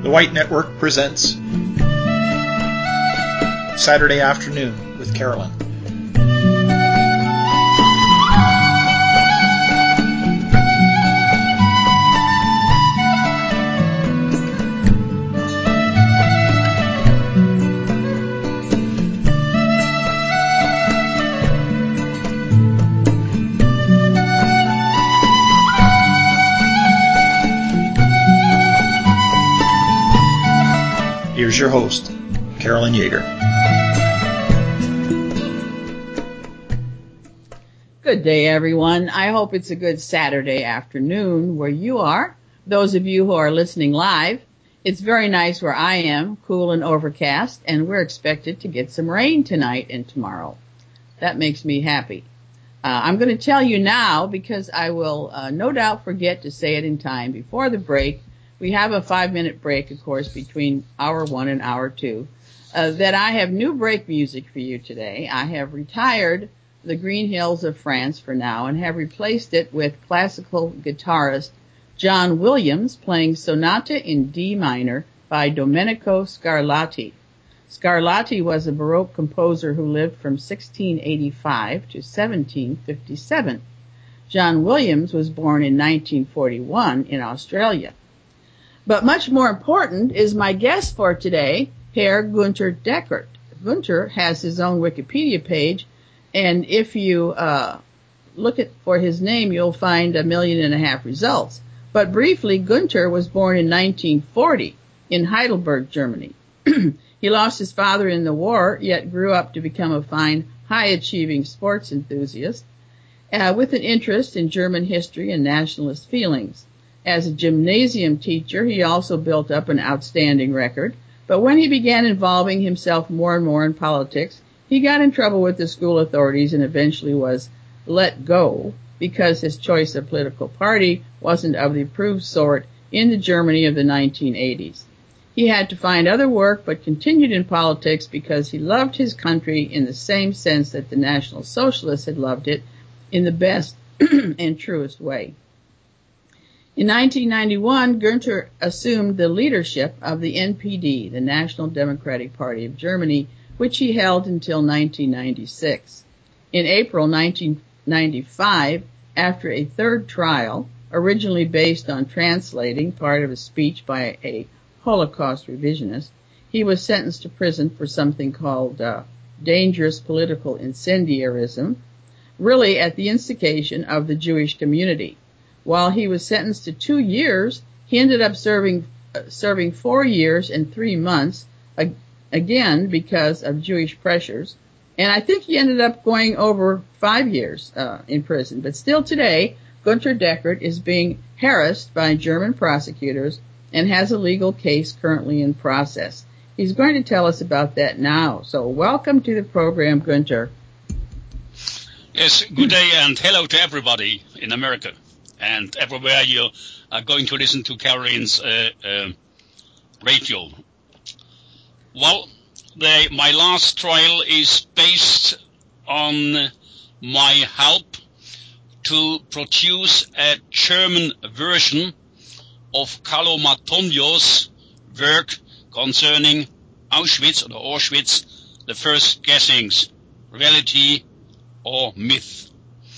The White Network presents Saturday Afternoon with Carolyn. Here's your host, Carolyn Yeager. Good day, everyone. I hope it's a good Saturday afternoon where you are. Those of you who are listening live, it's very nice where I am, cool and overcast, and we're expected to get some rain tonight and tomorrow. That makes me happy. I'm going to tell you now because I will no doubt forget to say it in time before the break. We have a 5-minute break, of course, between hour 1 and hour 2, that I have new break music for you today. I have retired the Green Hills of France for now and have replaced it with classical guitarist John Williams playing Sonata in D minor by Domenico Scarlatti. Scarlatti was a Baroque composer who lived from 1685 to 1757. John Williams was born in 1941 in Australia. But much more important is my guest for today, Herr Gunter Deckert. Gunter has his own Wikipedia page, and if you look for his name, you'll find 1.5 million results. But briefly, Gunter was born in 1940 in Heidelberg, Germany. He lost his father in the war, yet grew up to become a fine, high-achieving sports enthusiast with an interest in German history and nationalist feelings. As a gymnasium teacher, he also built up an outstanding record, but when he began involving himself more and more in politics, he got in trouble with the school authorities and eventually was let go because his choice of political party wasn't of the approved sort in the Germany of the 1980s. He had to find other work but continued in politics because he loved his country in the same sense that the National Socialists had loved it, in the best and truest way. In 1991, Gunter assumed the leadership of the NPD, the National Democratic Party of Germany, which he held until 1996. In April 1995, after a third trial, originally based on translating part of a speech by a Holocaust revisionist, he was sentenced to prison for something called dangerous political incendiarism, really at the instigation of the Jewish community. While he was sentenced to 2 years, he ended up serving 4 years and 3 months, again because of Jewish pressures. And I think he ended up going over 5 years in prison. But still today, Gunter Deckert is being harassed by German prosecutors and has a legal case currently in process. He's going to tell us about that now. So welcome to the program, Gunter. Yes, good day and hello to everybody in America. And everywhere you are going to listen to Carolyn's radio. Well, my last trial is based on my help to produce a German version of Carlo Martonio's work concerning Auschwitz, or Auschwitz, the first guessings, reality or myth.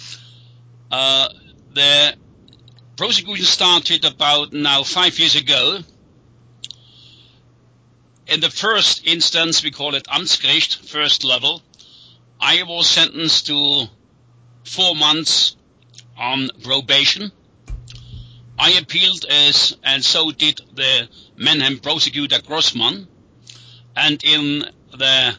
The prosecution started about now 5 years ago. In the first instance, we call it Amtsgericht, first level. I was sentenced to 4 months on probation. I appealed and so did the Mannheim prosecutor Grossman. And in the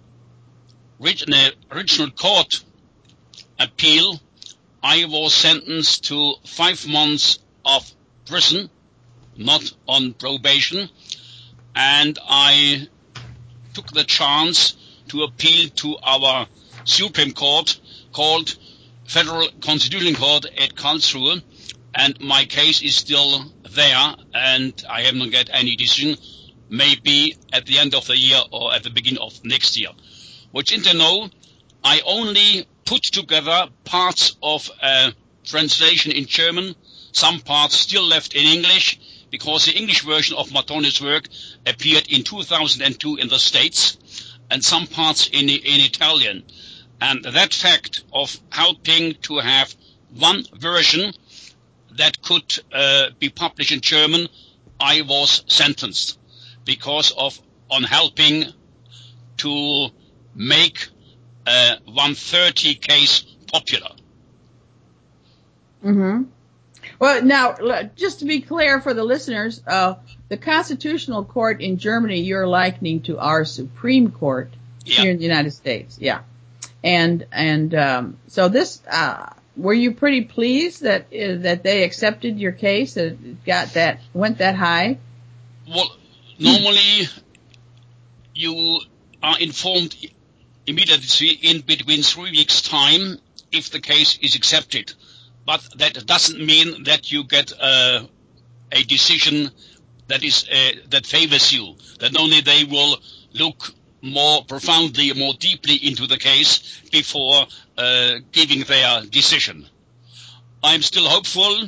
original court appeal, I was sentenced to 5 months of prison, not on probation, and I took the chance to appeal to our Supreme Court called Federal Constitutional Court at Karlsruhe, and my case is still there, and I haven't got any decision, maybe at the end of the year or at the beginning of next year. What you need to know, I only put together parts of a translation in German, some parts still left in English, because the English version of Martonio's work appeared in 2002 in the States and some parts in Italian. And that fact of helping to have one version that could be published in German, I was sentenced because of on helping to make 130 case popular. Mm-hmm. Well, now, just to be clear for the listeners, the Constitutional Court in Germany you're likening to our Supreme Court here in the United States. Yeah. And so this, were you pretty pleased that they accepted your case, that it went that high? Well, normally you are informed immediately in between 3 weeks' time if the case is accepted. But that doesn't mean that you get a decision that is that favors you. That only they will look more profoundly, more deeply into the case before giving their decision. I'm still hopeful.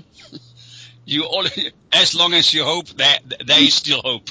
As long as you hope, there is still hope.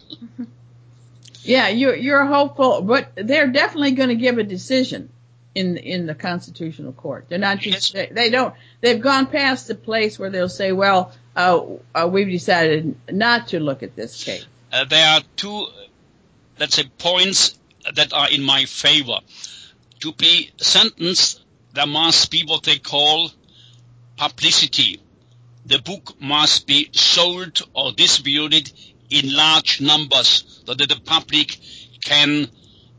Yeah, you're hopeful, but they're definitely going to give a decision in the Constitutional Court. They're not just they've gone past the place where they'll say, well, we've decided not to look at this case. There are two, let's say, points that are in my favor. To be sentenced, there must be what they call publicity. The book must be sold or distributed in large numbers so that the public can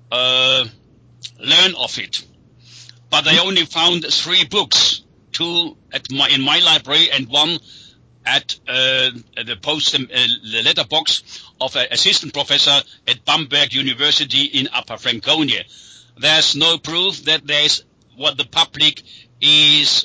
learn of it. But I only found 3 books, 2 in my library and 1 at the letterbox of an assistant professor at Bamberg University in Upper Franconia. There's no proof that there's what the public is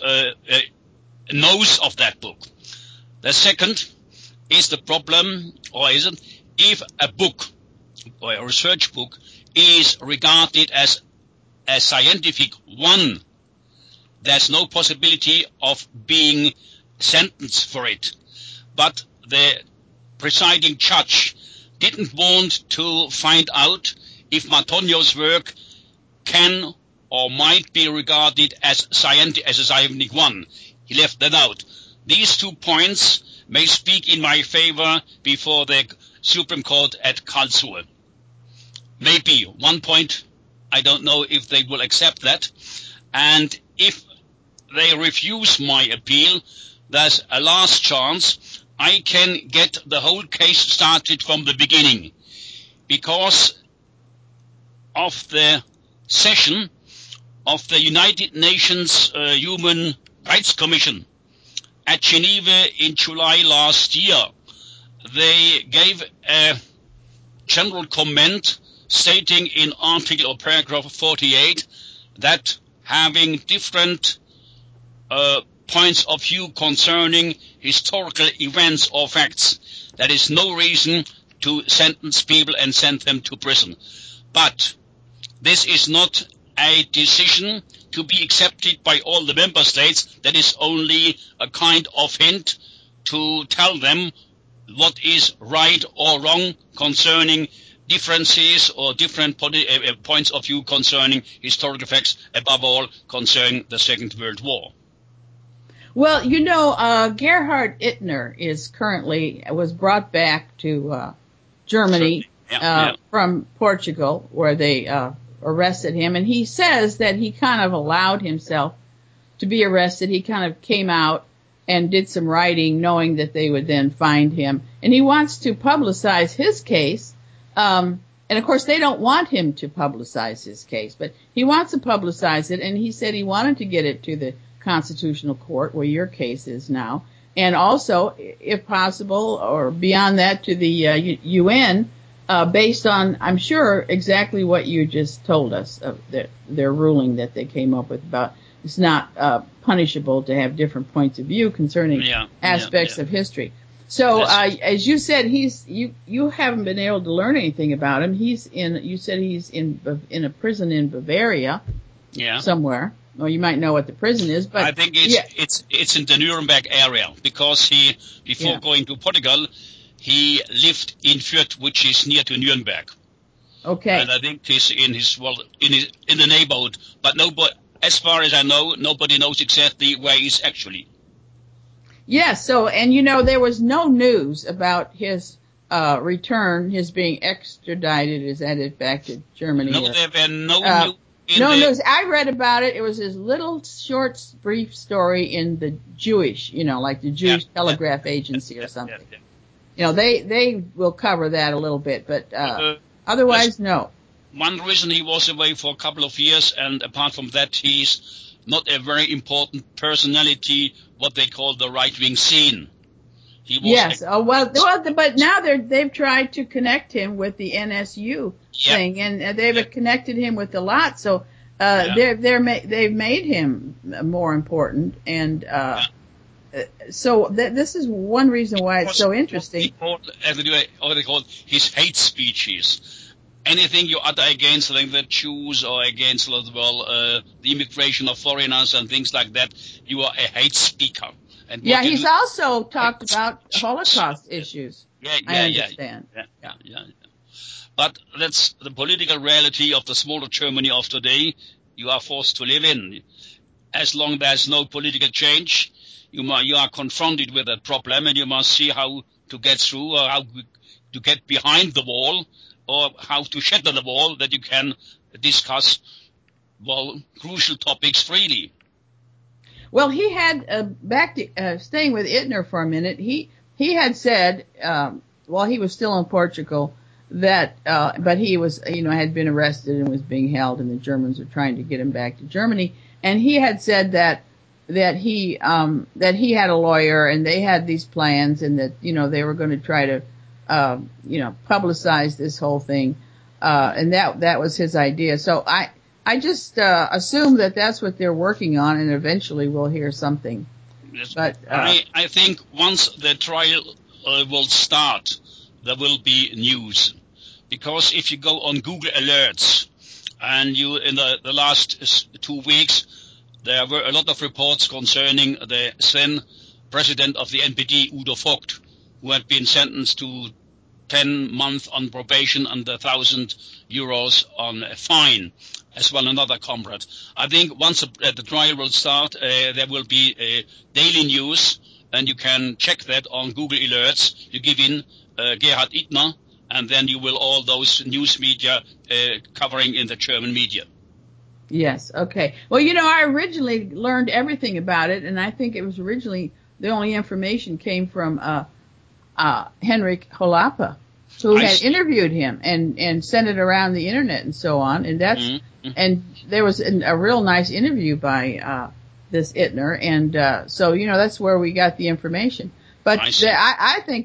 knows of that book. The second is the problem, or isn't, if a book or a research book is regarded as a scientific one, there's no possibility of being sentenced for it. But the presiding judge didn't want to find out if Martonio's work can or might be regarded as a scientific one. He left that out. These 2 points may speak in my favor before the Supreme Court at Karlsruhe. Maybe 1 point, I don't know if they will accept that. And if they refuse my appeal, there's a last chance. I can get the whole case started from the beginning because of the session of the United Nations Human Rights Commission at Geneva in July last year. They gave a general comment stating in article or paragraph 48 that having different points of view concerning historical events or facts, there is no reason to sentence people and send them to prison. But this is not a decision to be accepted by all the member states. That is only a kind of hint to tell them what is right or wrong concerning differences or different points of view concerning historical facts, above all concerning the Second World War. Well, Gerhard Ittner was brought back to Germany from Portugal, where they arrested him, and he says that he kind of allowed himself to be arrested. He kind of came out and did some writing knowing that they would then find him, and he wants to publicize his case. And of course they don't want him to publicize his case, but he wants to publicize it, and he said he wanted to get it to the Constitutional Court, where your case is now, and also, if possible, or beyond that, to the UN, based on, I'm sure, exactly what you just told us, of their ruling that they came up with about it's not punishable to have different points of view concerning aspects of history. So, as you said, you haven't been able to learn anything about him. You said he's in a prison in Bavaria, somewhere. Well, you might know what the prison is, but I think it's in the Nuremberg area, because he, before going to Portugal, he lived in Fürth, which is near to Nuremberg. Okay. And I think he's in the neighborhood, but nobody, as far as I know, nobody knows exactly where he's actually. Yes. So, and there was no news about his return, his being extradited, is headed back to Germany. No, there were no news. No news. I read about it. It was his little short, brief story in the Jewish, like the Jewish Telegraph Agency or something. They will cover that a little bit, but otherwise, no. One reason he was away for a couple of years, and apart from that, he's not a very important personality, what they call the right-wing scene. But now they've tried to connect him with the NSU thing, and they've connected him with a lot. So they've made him more important, and so this is one reason why it's so interesting. What they call his hate speeches. Anything you utter against the Jews or against the immigration of foreigners and things like that, you are a hate speaker. And he's also talked about Holocaust issues. I understand. Yeah. But that's the political reality of the smaller Germany of today. You are forced to live in. As long as there's no political change, you are confronted with that problem, and you must see how to get through, or how to get behind the wall, or how to shatter the wall, that you can discuss crucial topics freely. Well, he had back to staying with Ittner for a minute. He had said while he was still in Portugal that, but he was had been arrested and was being held, and the Germans were trying to get him back to Germany. And he had said that he had a lawyer, and they had these plans, and that they were going to try to publicize this whole thing, and that was his idea. So I just assume that that's what they're working on, and eventually we'll hear something. Yes, but I think once the trial will start, there will be news. Because if you go on Google Alerts, and you in the last 2 weeks, there were a lot of reports concerning the then president of the NPD, Udo Vogt, who had been sentenced to 10 months on probation and €1,000 on a fine, as well another comrade. I think once the trial will start, there will be daily news, and you can check that on Google Alerts. You give in Gerhard Ittner, and then you will all those news media covering in the German media. Yes, okay. Well, I originally learned everything about it, and I think it was originally the only information came from Henrik Holapa, who had interviewed him and sent it around the internet and so on. And that's and there was a real nice interview by this Ittner, and so that's where we got the information. But I think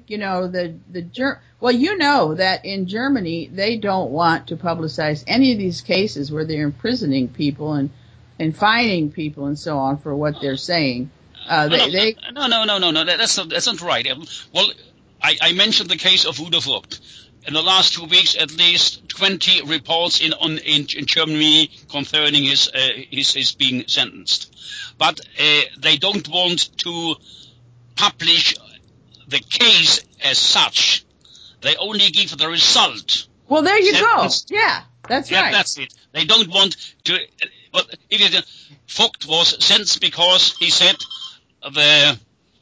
that in Germany they don't want to publicize any of these cases where they're imprisoning people and fining people and so on for what they're saying. No, that's not right. Well, I mentioned the case of Udo Vogt. In the last 2 weeks, at least 20 reports in Germany concerning his being sentenced. But they don't want to publish the case as such. They only give the result. Well, there you go. Yeah, that's right. That's it. They don't want to. Vogt was sentenced because he said the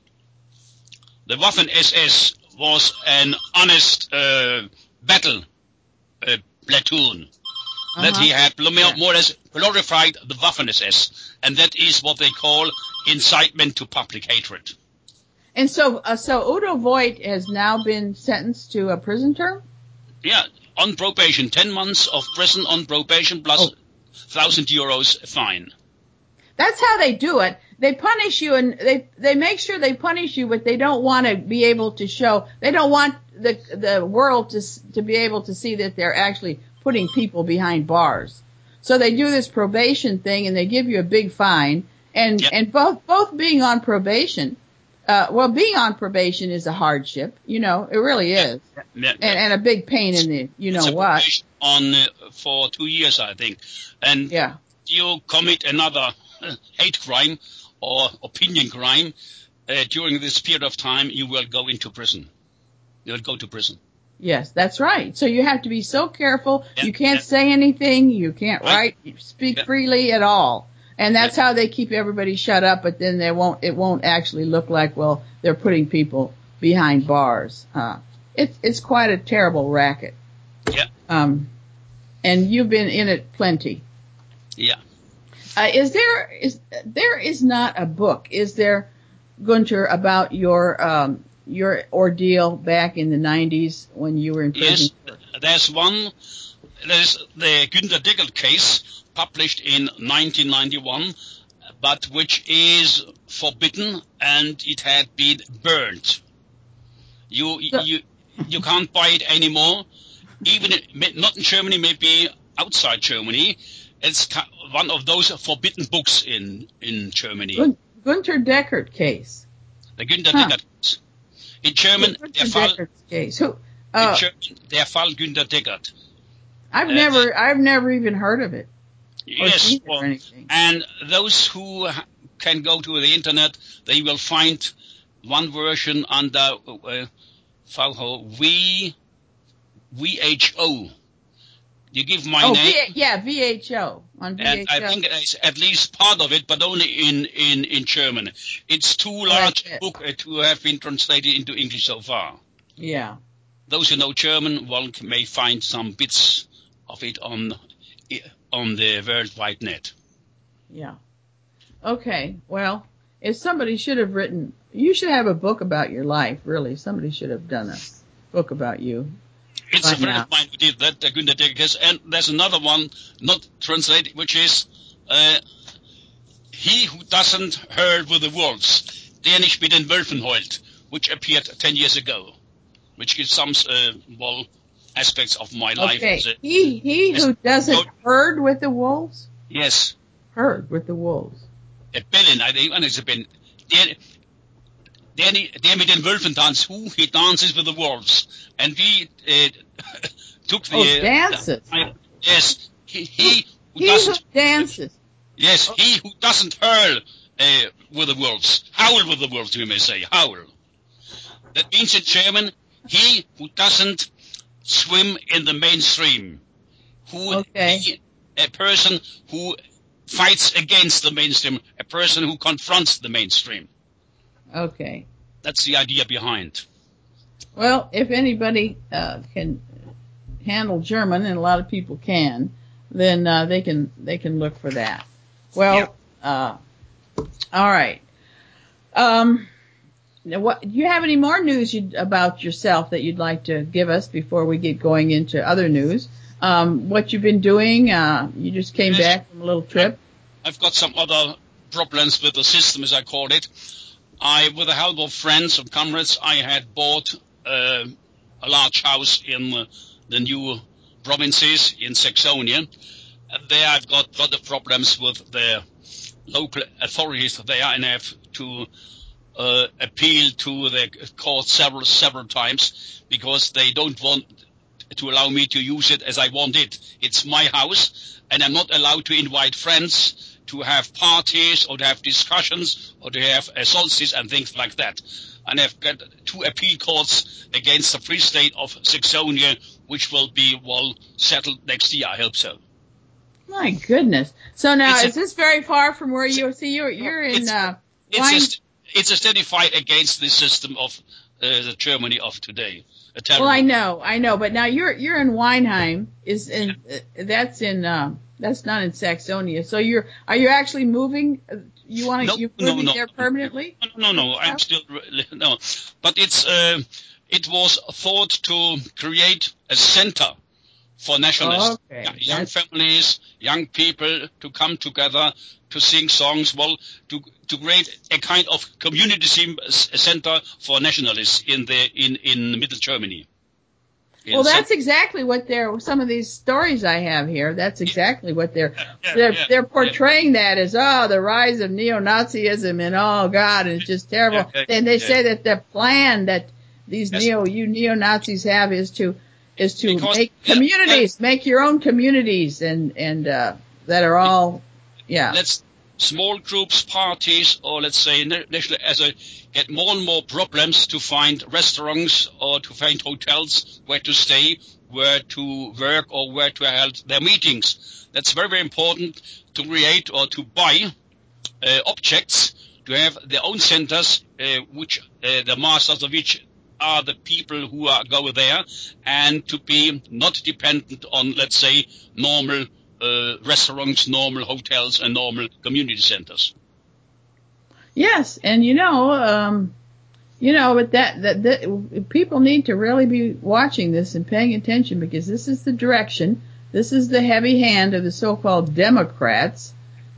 Waffen-SS was an honest battle platoon. That he had more or less glorified the Waffen-SS, and that is what they call incitement to public hatred. And so Udo Vogt has now been sentenced to a prison term? Yeah, on probation, 10 months of prison on probation plus €1,000 fine. That's how they do it. They punish you, and they make sure they punish you, but they don't want to be able to show. They don't want the world to be able to see that they're actually putting people behind bars. So they do this probation thing, and they give you a big fine. And both being on probation. Being on probation is a hardship. It really is, and a big pain in the what. On for 2 years, I think, and you commit another hate crime or opinion crime, during this period of time, you will go into prison. You will go to prison. Yes, that's right. So you have to be so careful. You can't say anything. You can't write, speak freely at all. And that's how they keep everybody shut up, but then it won't actually look like, well, they're putting people behind bars. It's quite a terrible racket. Yeah. And you've been in it plenty. Yeah. There is not a book, is there, Gunther, about your ordeal back in the 90s when you were in prison? Yes, there's one. There's the Günter Dickert case, published in 1991, but which is forbidden, and it had been burned. You can't buy it anymore. Even not in Germany, maybe outside Germany. It's one of those forbidden books in Germany. Günter Dickert case. The Günter Dickert case. In German, der Fall. Case. In German, der Fall Günter Dickert. I've never even heard of it. Yes, and those who can go to the internet, they will find one version under VHO. You give my name. VHO. On VHO. And I think it's at least part of it, but only in German. It's too large a book to have been translated into English so far. Yeah. Those who know German may find some bits of it on the World Wide Net. Yeah. Okay. Well, if somebody should have written, you should have a book about your life, really. Somebody should have done a book about you. It's a friend of mine who did that, Günter Dickert, and there's another one not translated, which is He Who Doesn't Hurl with the Wolves, der nicht mit den Wölfen heult, which appeared 10 years ago, which gives some aspects of my life. Okay, he who doesn't herd with the wolves? Yes. Herd with the wolves. Bellen, I think, it's a Ben. Der mit den Wölfen tanzt, who he dances with the wolves. And we took the... dances. Yes, he who dances. Yes, he who doesn't hurl with the wolves. Howl with the wolves, we may say. Howl. That means in German, he who doesn't swim in the mainstream. A person who fights against the mainstream. A person who confronts the mainstream. Okay. That's the idea behind. Well, if anybody can handle German, and a lot of people can, then they can look for that. Well, all right. Now, do you have any more news about yourself that you'd like to give us before we get going into other news? What you've been doing? You just came back from a little trip. I've got some other problems with the system, as I called it. With the help of friends and comrades, I had bought a large house in the new provinces in Saxonia. And there I've got a lot of problems with the local authorities there, and I have to appeal to the court several times because they don't want to allow me to use it as I want it. It's my house, and I'm not allowed to invite friends to have parties or to have discussions or to have solstice and things like that. And I've got 2 appeal courts against the Free State of Saxonia, which will be settled next year. I hope so. My goodness! So now, is this very far from where you see you're in? It's a steady fight against the system of the Germany of today. Well, I know, but now you're in Weinheim. That's not in Saxonia. So are you actually moving? You're moving there permanently? No. I'm still no. But it was thought to create a center for nationalists, young families, young people to come together to sing songs. To create a kind of community center for nationalists in Middle Germany. Well, that's exactly what some of these stories I have here. That's exactly what they're portraying that as, the rise of neo-Nazism and oh God, and it's just terrible. And they say that the plan that these neo-Nazis have is to make communities, make your own communities and that are all, small groups, parties, or let's say national get more and more problems to find restaurants or to find hotels where to stay, where to work, or where to hold their meetings. That's very, very important to create or to buy objects, to have their own centers, which the masters of which are the people who go there, and to be not dependent on, let's say, normal restaurants, normal hotels, and normal community centers. Yes, and but that people need to really be watching this and paying attention, because this is the direction, this is the heavy hand of the so-called Democrats,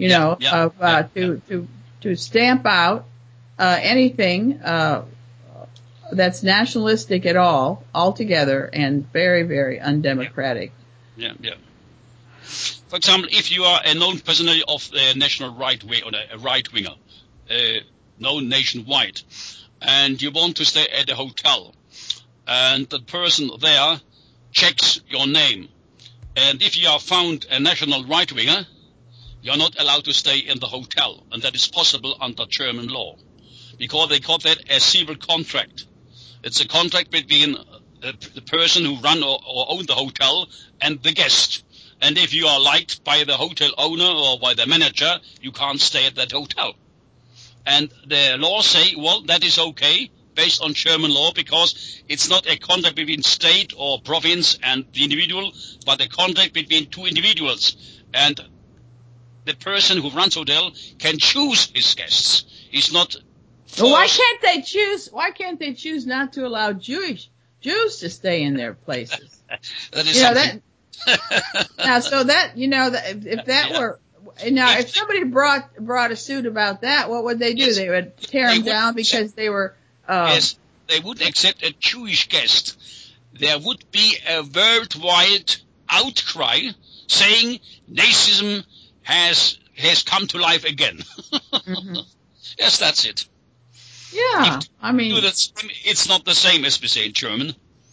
to stamp out anything that's nationalistic at all, altogether, and very, very undemocratic. Yeah. For example, if you are a known personality of the national right wing or a right winger, known nationwide, and you want to stay at a hotel, and the person there checks your name, and if you are found a national right winger, you are not allowed to stay in the hotel, and that is possible under German law, because they call that a civil contract. It's a contract between the person who run or own the hotel and the guest. And if you are liked by the hotel owner or by the manager, you can't stay at that hotel. And the laws say, well, that is okay, based on German law, because it's not a contract between state or province and the individual, but a contract between two individuals. And the person who runs hotel can choose his guests. He's not forced. Well, why can't they choose not to allow Jews to stay in their places? That is something. Now, so that, if that were, now, if somebody brought a suit about that, what would they do? Yes. They would tear them down because they were, yes, they would accept a Jewish guest. There would be a worldwide outcry saying Nazism has come to life again. Mm-hmm. Yes, that's it. Yeah, I mean, it's not the same as we say in German.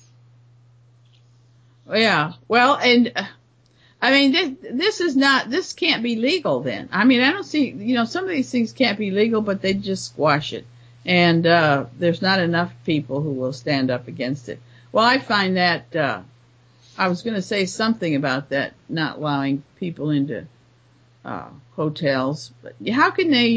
Yeah, well, and I mean, this can't be legal then. I mean, I don't see, some of these things can't be legal, but they just squash it. And there's not enough people who will stand up against it. Well, I find that, I was going to say something about that, not allowing people into hotels. But how can they,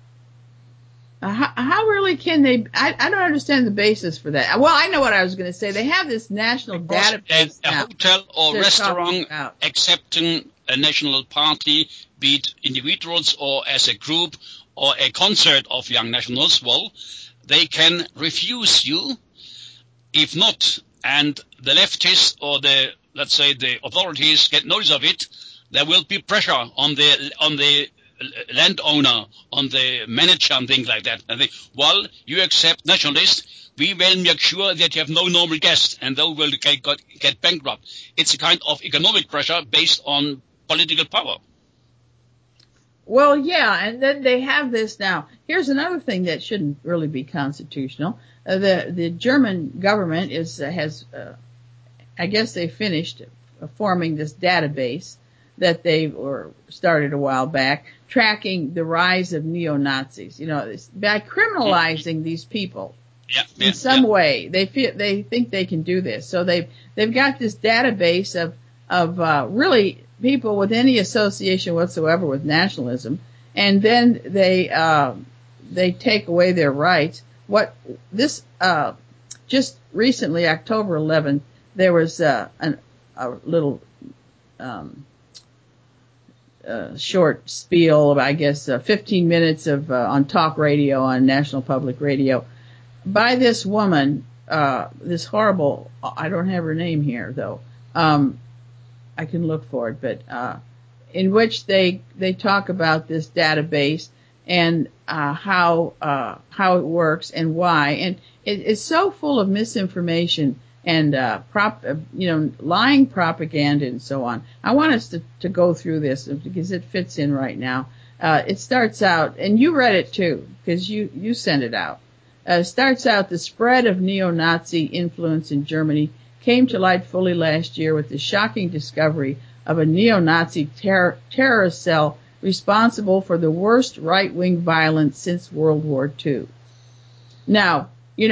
how really can they? I don't understand the basis for that. Well, I know what I was going to say. They have this national database. A hotel or restaurant accepting a national party, be it individuals or as a group or a concert of young nationals, well, they can refuse you. If not, and the leftists or the, let's say, the authorities get notice of it, there will be pressure on the landowner, on the manager and things like that. And they, well, you accept nationalists, we will make sure that you have no normal guests and they will get bankrupt. It's a kind of economic pressure based on political power. Well, yeah, and then they have this now. Here's another thing that shouldn't really be constitutional. The German government has I guess they finished forming this database that they started a while back, tracking the rise of neo-Nazis. By criminalizing these people in some way, they think they can do this. So they've got this database of really people with any association whatsoever with nationalism, and then they take away their rights. Just recently, October 11th, there was a little short spiel of, I guess, 15 minutes of on talk radio, on National Public Radio, by this woman, this horrible, I don't have her name here though, I can look for it, but in which they talk about this database and how it works and why, and it's so full of misinformation and lying propaganda and so on. I want us to go through this because it fits in right now. It starts out, and you read it too because you sent it out. It starts out: the spread of neo-Nazi influence in Germany came to light fully last year with the shocking discovery of a neo-Nazi terrorist cell responsible for the worst right-wing violence since World War II. Now,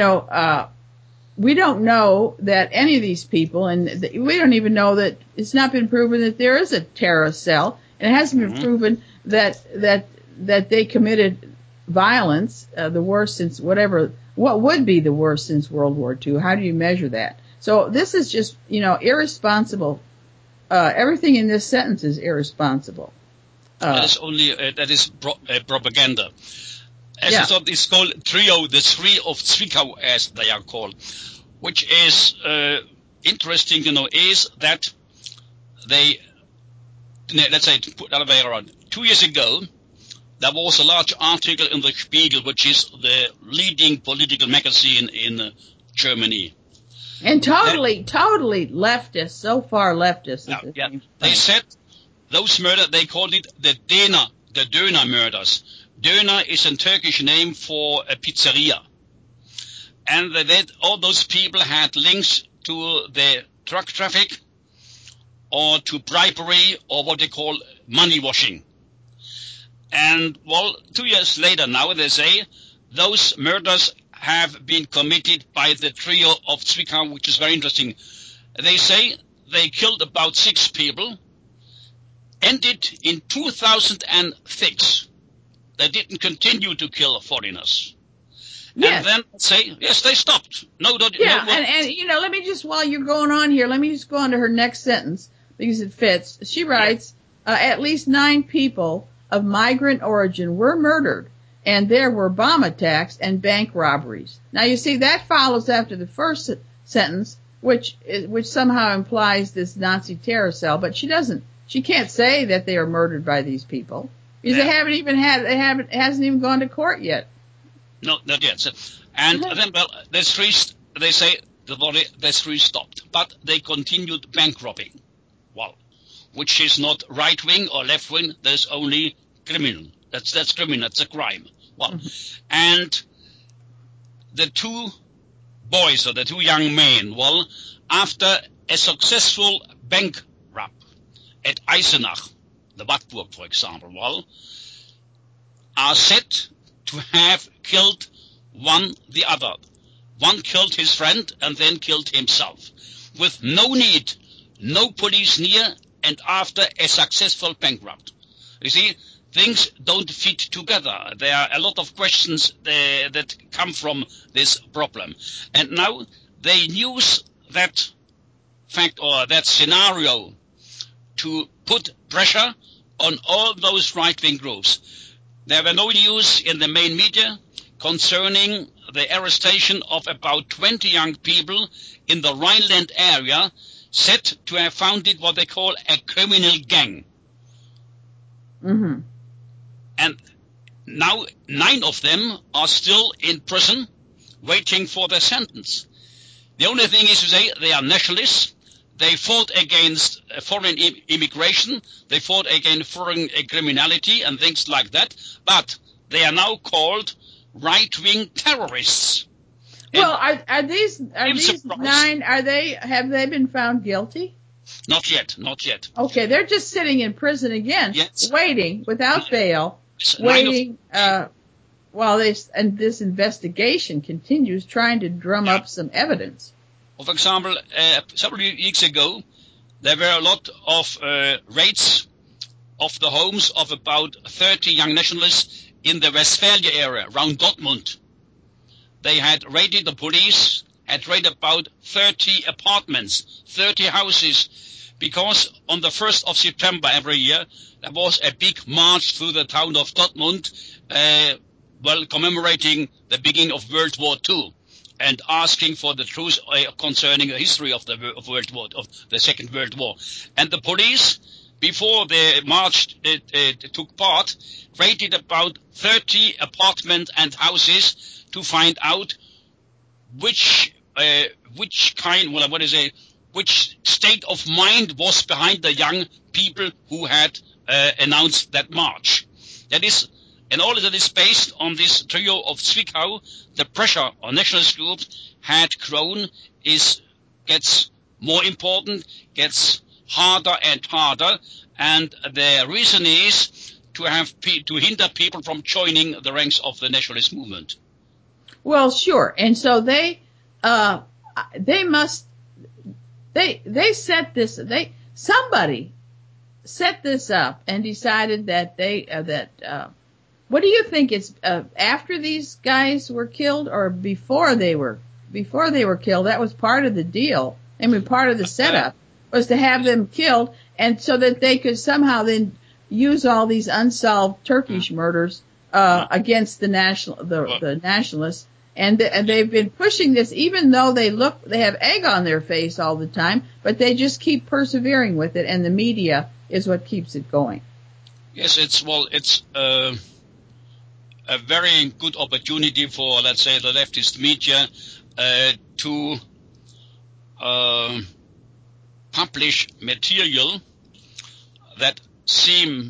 we don't know that any of these people, and we don't even know that it's not been proven that there is a terrorist cell, and it hasn't been proven that they committed violence, the worst since what would be the worst since World War II. How do you measure that? So this is just, irresponsible. Everything in this sentence is irresponsible. That is propaganda. As I thought, it's called Trio, the Three of Zwickau, as they are called, which is interesting, is that they, let's say, to put that way around, 2 years ago, there was a large article in the Spiegel, which is the leading political magazine in Germany. And totally leftist, so far leftist. Yeah. They said those murders, they called it the Döner murders. Döner is a Turkish name for a pizzeria. And that all those people had links to the drug traffic or to bribery or what they call money washing. And, 2 years later now, they say those murders have been committed by the Trio of Zwickau, which is very interesting. They say they killed about 6 people, ended in 2006. They didn't continue to kill foreigners. Yes. And then say, yes, they stopped. Let me just, while you're going on here, let me just go on to her next sentence because it fits. She writes, at least 9 people of migrant origin were murdered, and there were bomb attacks and bank robberies. Now, you see, that follows after the first sentence, which somehow implies this Nazi terror cell, but she can't say that they are murdered by these people. Because it hasn't even gone to court yet. No, not yet. And then, there's 3, they say there's 3 stopped, but they continued bank robbing. Which is not right wing or left wing, there's only criminal. That's criminal, that's a crime. And the 2 boys, or the 2 young men, after a successful bank rob at Eisenach, the Wartburg, for example, are said to have killed the other. One killed his friend and then killed himself, with no need, no police near, and after a successful bank rob. You see, things don't fit together. There are a lot of questions that come from this problem. And now they use that fact or that scenario to put pressure on all those right-wing groups. There were no news in the main media concerning the arrestation of about 20 young people in the Rhineland area said to have founded what they call a criminal gang. Mm-hmm. And now 9 of them are still in prison waiting for their sentence. The only thing is to say they are nationalists. They fought against foreign immigration. They fought against foreign criminality and things like that. But they are now called right-wing terrorists. Well, are these 9? Have they been found guilty? Not yet. Okay, they're just sitting in prison again, waiting without bail, waiting. While this investigation continues, trying to drum up some evidence. For example, several weeks ago, there were a lot of raids of the homes of about 30 young nationalists in the Westphalia area, around Dortmund. They had raided, the police had raided about 30 apartments, 30 houses, because on the 1st of September every year, there was a big march through the town of Dortmund, commemorating the beginning of World War II. And asking for the truth concerning the history of the Second World War. And the police, before the march took part, raided about 30 apartments and houses to find out which state of mind was behind the young people who had announced that march. That is. And all of that is based on this trio of Zwickau. The pressure on nationalist groups had grown, gets more important, gets harder and harder. And the reason is to hinder people from joining the ranks of the nationalist movement. Well, sure. And so they somebody set this up and decided that what do you think, it's after these guys were killed or before they were killed? That was part of the deal. I mean, part of the setup was to have them killed, and so that they could somehow then use all these unsolved Turkish murders against the nationalists. And they've been pushing this, even though they have egg on their face all the time, but they just keep persevering with it, and the media is what keeps it going. Yes, it's a very good opportunity for, let's say, the leftist media to publish material that seems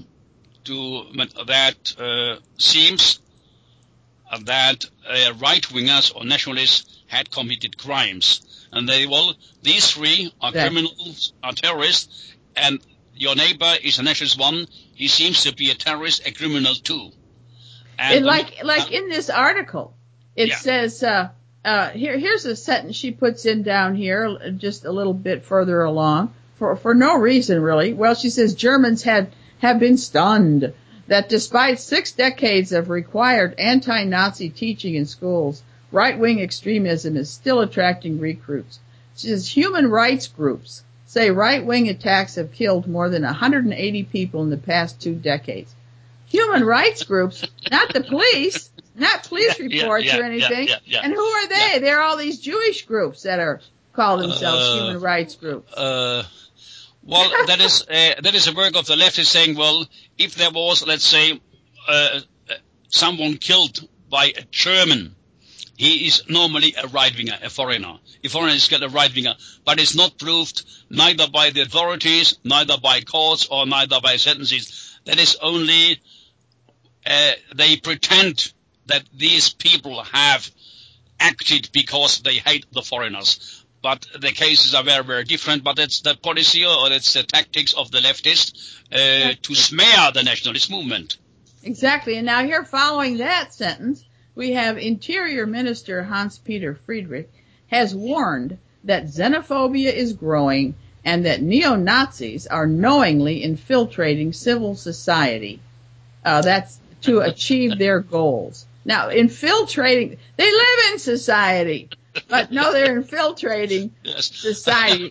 that right-wingers or nationalists had committed crimes. And these three are criminals, are terrorists, and your neighbor is a nationalist one. He seems to be a terrorist, a criminal too. And like in this article, it says, here's a sentence she puts in down here, just a little bit further along, for no reason really. Well, she says Germans have been stunned that despite 6 decades of required anti-Nazi teaching in schools, right-wing extremism is still attracting recruits. She says human rights groups say right-wing attacks have killed more than 180 people in the past 2 decades. Human rights groups, not the police, not police reports or anything. And who are they? They're all these Jewish groups that call themselves human rights groups. Well, that is a work of the left, saying, well, if there was, let's say, someone killed by a German, he is normally a right-winger, a foreigner. A foreigner is a right-winger, but it's not proved neither by the authorities, neither by courts, or neither by sentences. That is only they pretend that these people have acted because they hate the foreigners. But the cases are very, very different. But it's the policy or it's the tactics of the leftists to smear the nationalist movement. Exactly. And now here, following that sentence, we have Interior Minister Hans-Peter Friedrich has warned that xenophobia is growing and that neo-Nazis are knowingly infiltrating civil society. That's to achieve their goals. Now, infiltrating, they live in society. But no, they're infiltrating society.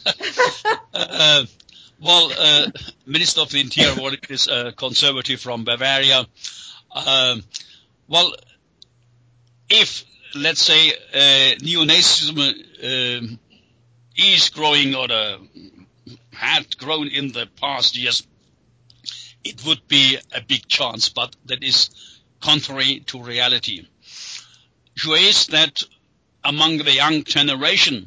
Minister of the Interior is a conservative from Bavaria. If, let's say, neo-Nazism is growing or had grown in the past years, it would be a big chance, but that is contrary to reality. Sure is that among the young generation,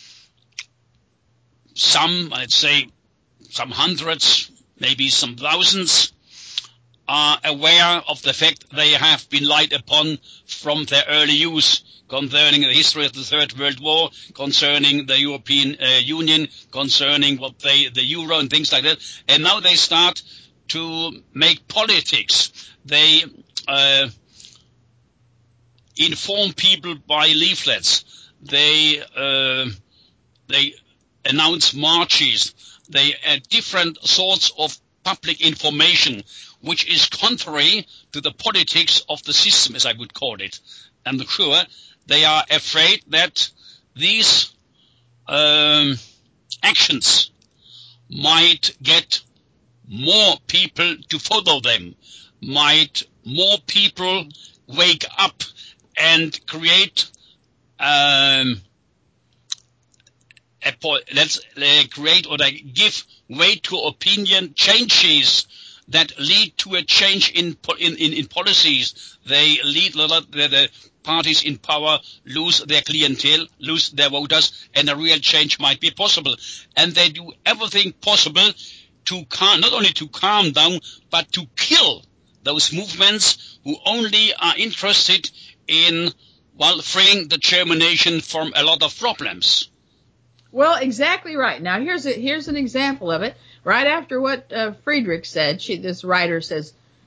some hundreds, maybe some thousands, are aware of the fact they have been lied upon from their early youth concerning the history of the Third World War, concerning the European Union, concerning the Euro and things like that. And now they start to make politics. They inform people by leaflets. They announce marches. They different sorts of public information, which is contrary to the politics of the system, as I would call it. And sure, they are afraid that these actions might get more people to follow them, might more people wake up and create create or give way to opinion changes that lead to a change in policies. They lead the parties in power lose their clientele, lose their voters, and a real change might be possible. And they do everything possible to not only to calm down, but to kill those movements who only are interested in freeing the German nation from a lot of problems. Well, exactly right. Now, here's an example of it. Right after what Friedrich said, this writer says,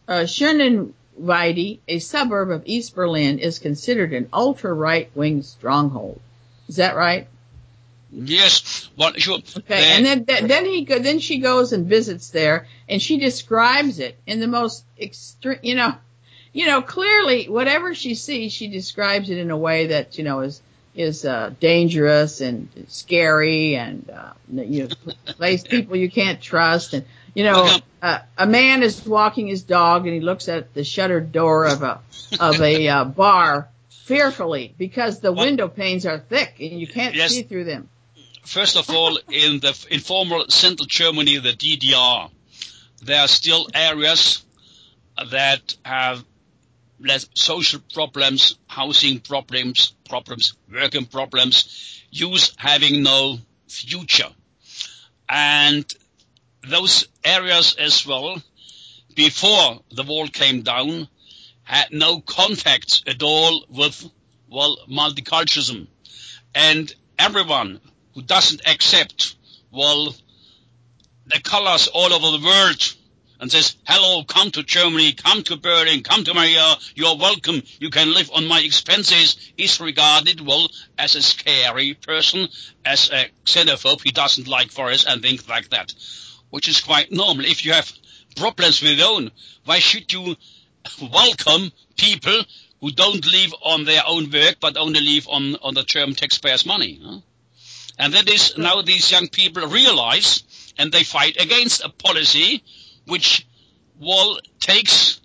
Schönenweide, a suburb of East Berlin, is considered an ultra-right-wing stronghold. Is that right? Yes. Well, sure. Okay, and then she goes and visits there, and she describes it in the most extreme, clearly whatever she sees, she describes it in a way that is dangerous and scary, and place people you can't trust, and a man is walking his dog, and he looks at the shuttered door of a bar fearfully because the window panes are thick and you can't see through them. First of all, in the informal Central Germany, the DDR, there are still areas that have less social problems, housing problems, working problems, youth having no future. And those areas as well, before the wall came down, had no contact at all with, multiculturalism. And everyone who doesn't accept, the colors all over the world and says, hello, come to Germany, come to Berlin, come to my, you're welcome, you can live on my expenses, is regarded, as a scary person, as a xenophobe. He doesn't like foreigners and things like that, which is quite normal. If you have problems with your own, why should you welcome people who don't live on their own work but only live on the German taxpayers' money? Huh? And that is now these young people realize, and they fight against a policy which takes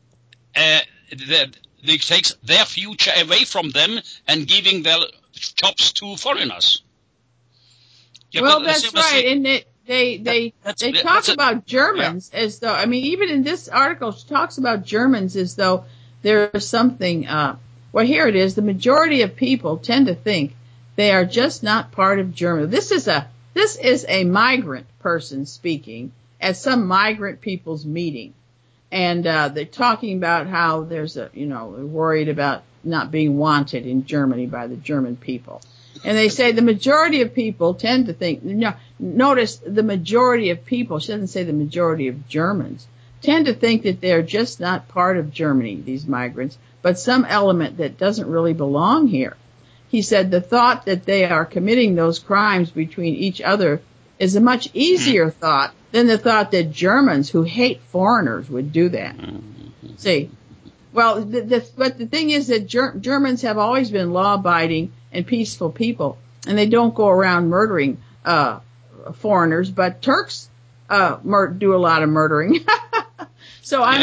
their future away from them and giving their jobs to foreigners. That's right, and they talk about Germans as though, even in this article, she talks about Germans as though there's something. Here it is. The majority of people tend to think they are just not part of Germany. This is a migrant person speaking at some migrant people's meeting, and they're talking about how there's they're worried about not being wanted in Germany by the German people, and they say the majority of people tend to think. Notice the majority of people. She doesn't say the majority of Germans tend to think that they're just not part of Germany. These migrants, but some element that doesn't really belong here. He said the thought that they are committing those crimes between each other is a much easier thought than the thought that Germans who hate foreigners would do that. See, but the thing is that Germans have always been law-abiding and peaceful people, and they don't go around murdering foreigners, but Turks do a lot of murdering. So why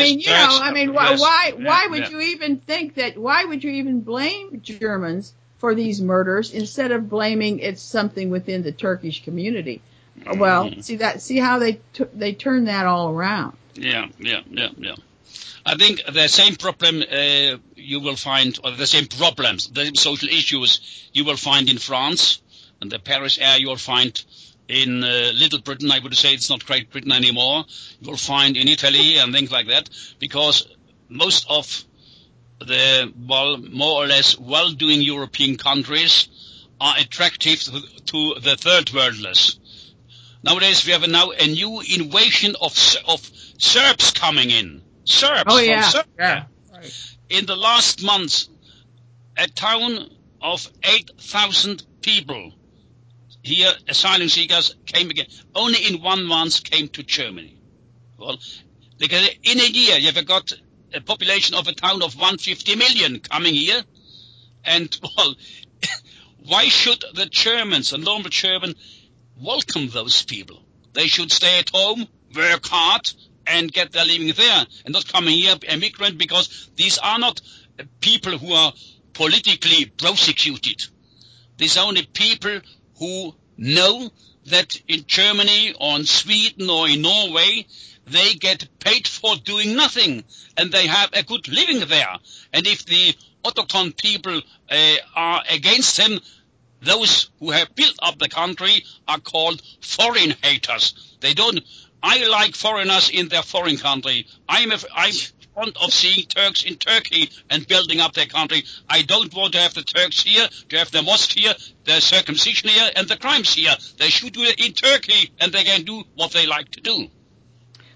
would you even think that? Why would you even blame Germans for these murders instead of blaming it's something within the Turkish community? See how they turn that all around. Yeah. I think the same problem you will find, or the same problems, the same social issues you will find in France, and the Paris area you will find in Little Britain. I would say it's not Great Britain anymore. You will find in Italy and things like that, because most of the more or less well-doing European countries are attractive to the third worlders. Nowadays we have a new invasion of Serbs coming in. Serbs from Serbia. Right. In the last month, a town of 8,000 people here, asylum seekers, came again. Only in 1 month came to Germany. Because in a year you have got a population of a town of 150 million coming here, and why should the Germans, a normal German, welcome those people? They should stay at home, work hard, and get their living there, and not coming here immigrant, because these are not people who are politically prosecuted. These are only people who know that in Germany or in Sweden or in Norway they get paid for doing nothing, and they have a good living there. And if the autochthon people are against them, those who have built up the country are called foreign haters. I like foreigners in their foreign country. I'm fond of seeing Turks in Turkey and building up their country. I don't want to have the Turks here, to have the mosque here, the circumcision here, and the crimes here. They should do it in Turkey, and they can do what they like to do.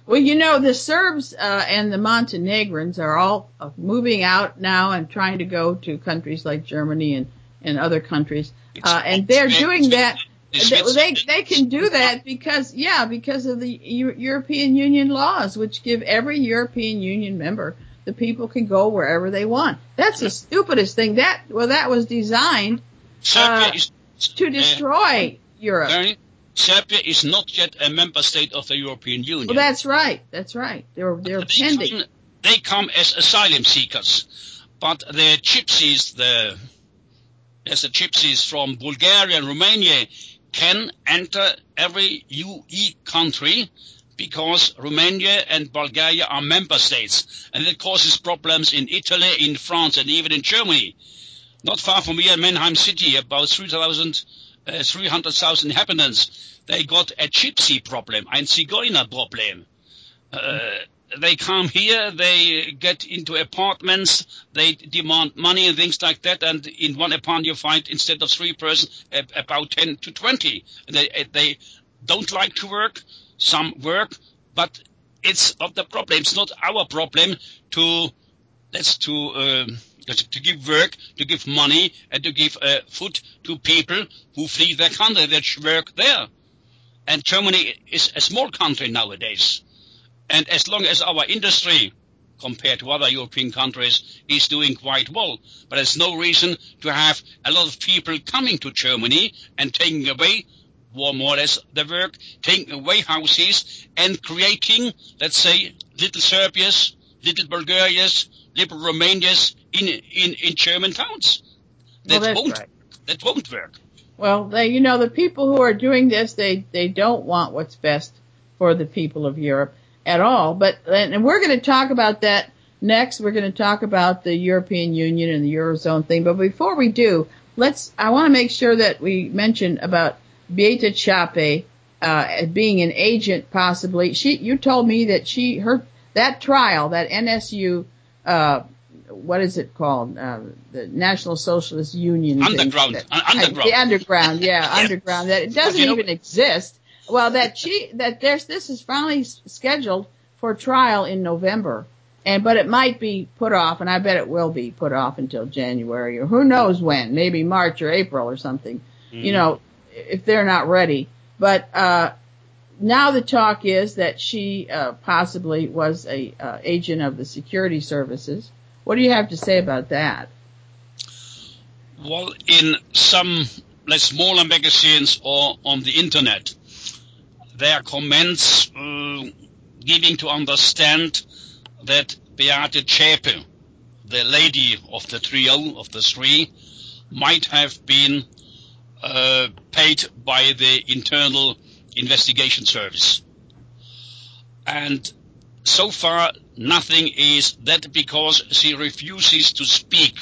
Well, you know, the Serbs and the Montenegrins are all moving out now and trying to go to countries like Germany and other countries. And they're doing that. They can do that because of the European Union laws, which give every European Union member the people can go wherever they want. That's the stupidest thing. That was designed to destroy Europe. Serbia is not yet a member state of the European Union. Well, that's right. They're pending. They come as asylum seekers, but the gypsies, the gypsies from Bulgaria and Romania can enter every UE country because Romania and Bulgaria are member states, and it causes problems in Italy, in France, and even in Germany. Not far from here in Mannheim City, about 300,000 inhabitants, they got a gypsy problem, ein Zigeuner problem. They come here, they get into apartments, they demand money and things like that, and in one apartment you find, instead of 3 persons, about 10 to 20. They don't like to work, some work, but it's not the problem. It's not our problem to give work, to give money, and to give food to people who flee their country that work there. And Germany is a small country nowadays. And as long as our industry, compared to other European countries, is doing quite well, but there's no reason to have a lot of people coming to Germany and taking away, more or less, the work, taking away houses and creating, let's say, little Serbias, little Bulgarias, little Romanias in German towns. That won't work. Well, the people who are doing this, they don't want what's best for the people of Europe at all. And we're going to talk about that next. We're going to talk about the European Union and the Eurozone thing. But before we do, I want to make sure that we mention about Beata Zschäpe, being an agent possibly. You told me that that trial, that NSU, what is it called? The National Socialist Union. Underground. The underground, underground. That it doesn't even exist. Well, this is finally scheduled for trial in November, but it might be put off, and I bet it will be put off until January, or who knows when, maybe March or April or something, if they're not ready. But now the talk is that she possibly was a agent of the security services. What do you have to say about that? Well, in some smaller magazines or on the internet, there are comments giving to understand that Beata Zschäpe, the lady of the trio, of the three, might have been paid by the Internal Investigation Service. And so far, nothing is that, because she refuses to speak.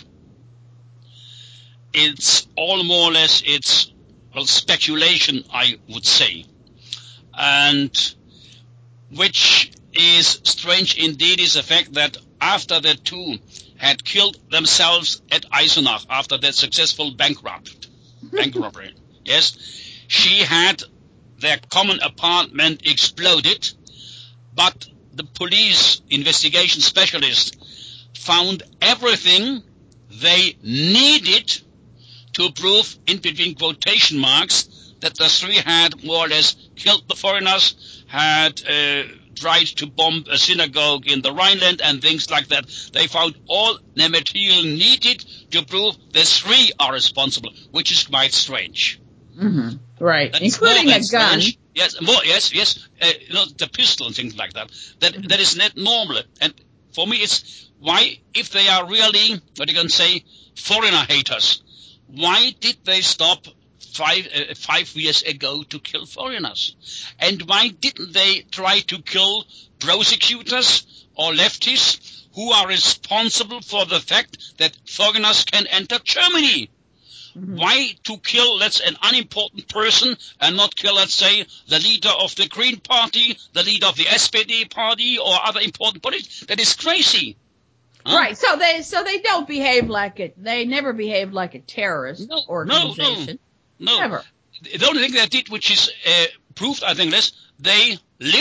It's all more or less, speculation, I would say. And which is strange indeed is the fact that after the two had killed themselves at Eisenach, after that successful bank robbery, yes, she had their common apartment exploded, but the police investigation specialist found everything they needed to prove, in between quotation marks, that the three had more or less killed the foreigners, had tried to bomb a synagogue in the Rhineland and things like that. They found all the material needed to prove the three are responsible, which is quite strange. Mm-hmm. Right, including a gun. Strange. Yes, the pistol and things like that. That is not normal. And for me, it's why, if they are really, what you can say, foreigner haters, why did they stop 5 years ago to kill foreigners? And why didn't they try to kill prosecutors or leftists who are responsible for the fact that foreigners can enter Germany? Mm-hmm. Why to kill, an unimportant person and not kill, let's say, the leader of the Green Party, the leader of the SPD party, or other important bodies? That is crazy. Huh? Right. So they don't behave like it. They never behaved like a terrorist organization. No. Never. The only thing they did, which is proved, I think, they lived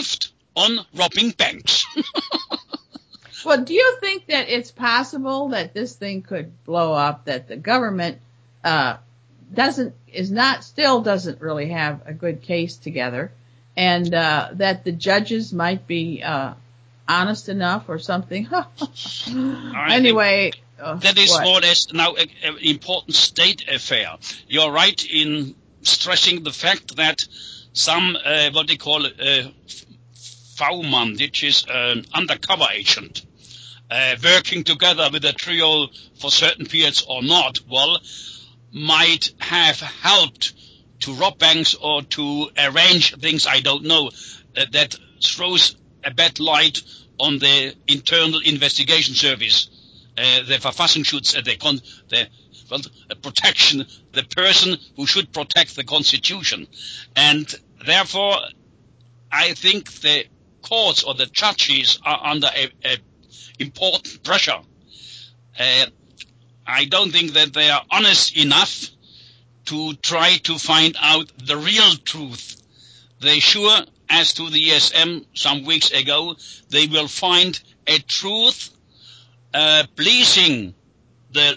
on robbing banks. Well, do you think that it's possible that this thing could blow up, that the government doesn't really have a good case together, and that the judges might be honest enough or something? Anyway, that is more or less now an important state affair. You're right in stressing the fact that some what they call V-man, which is an undercover agent, working together with a trio for certain periods or not, might have helped to rob banks or to arrange things, I don't know, that throws a bad light on the internal investigation service, the Verfassungsschutz, the protection, the person who should protect the Constitution. And therefore, I think the courts or the judges are under a important pressure. I don't think that they are honest enough to try to find out the real truth. They sure, as to the ESM some weeks ago, they will find a truth pleasing the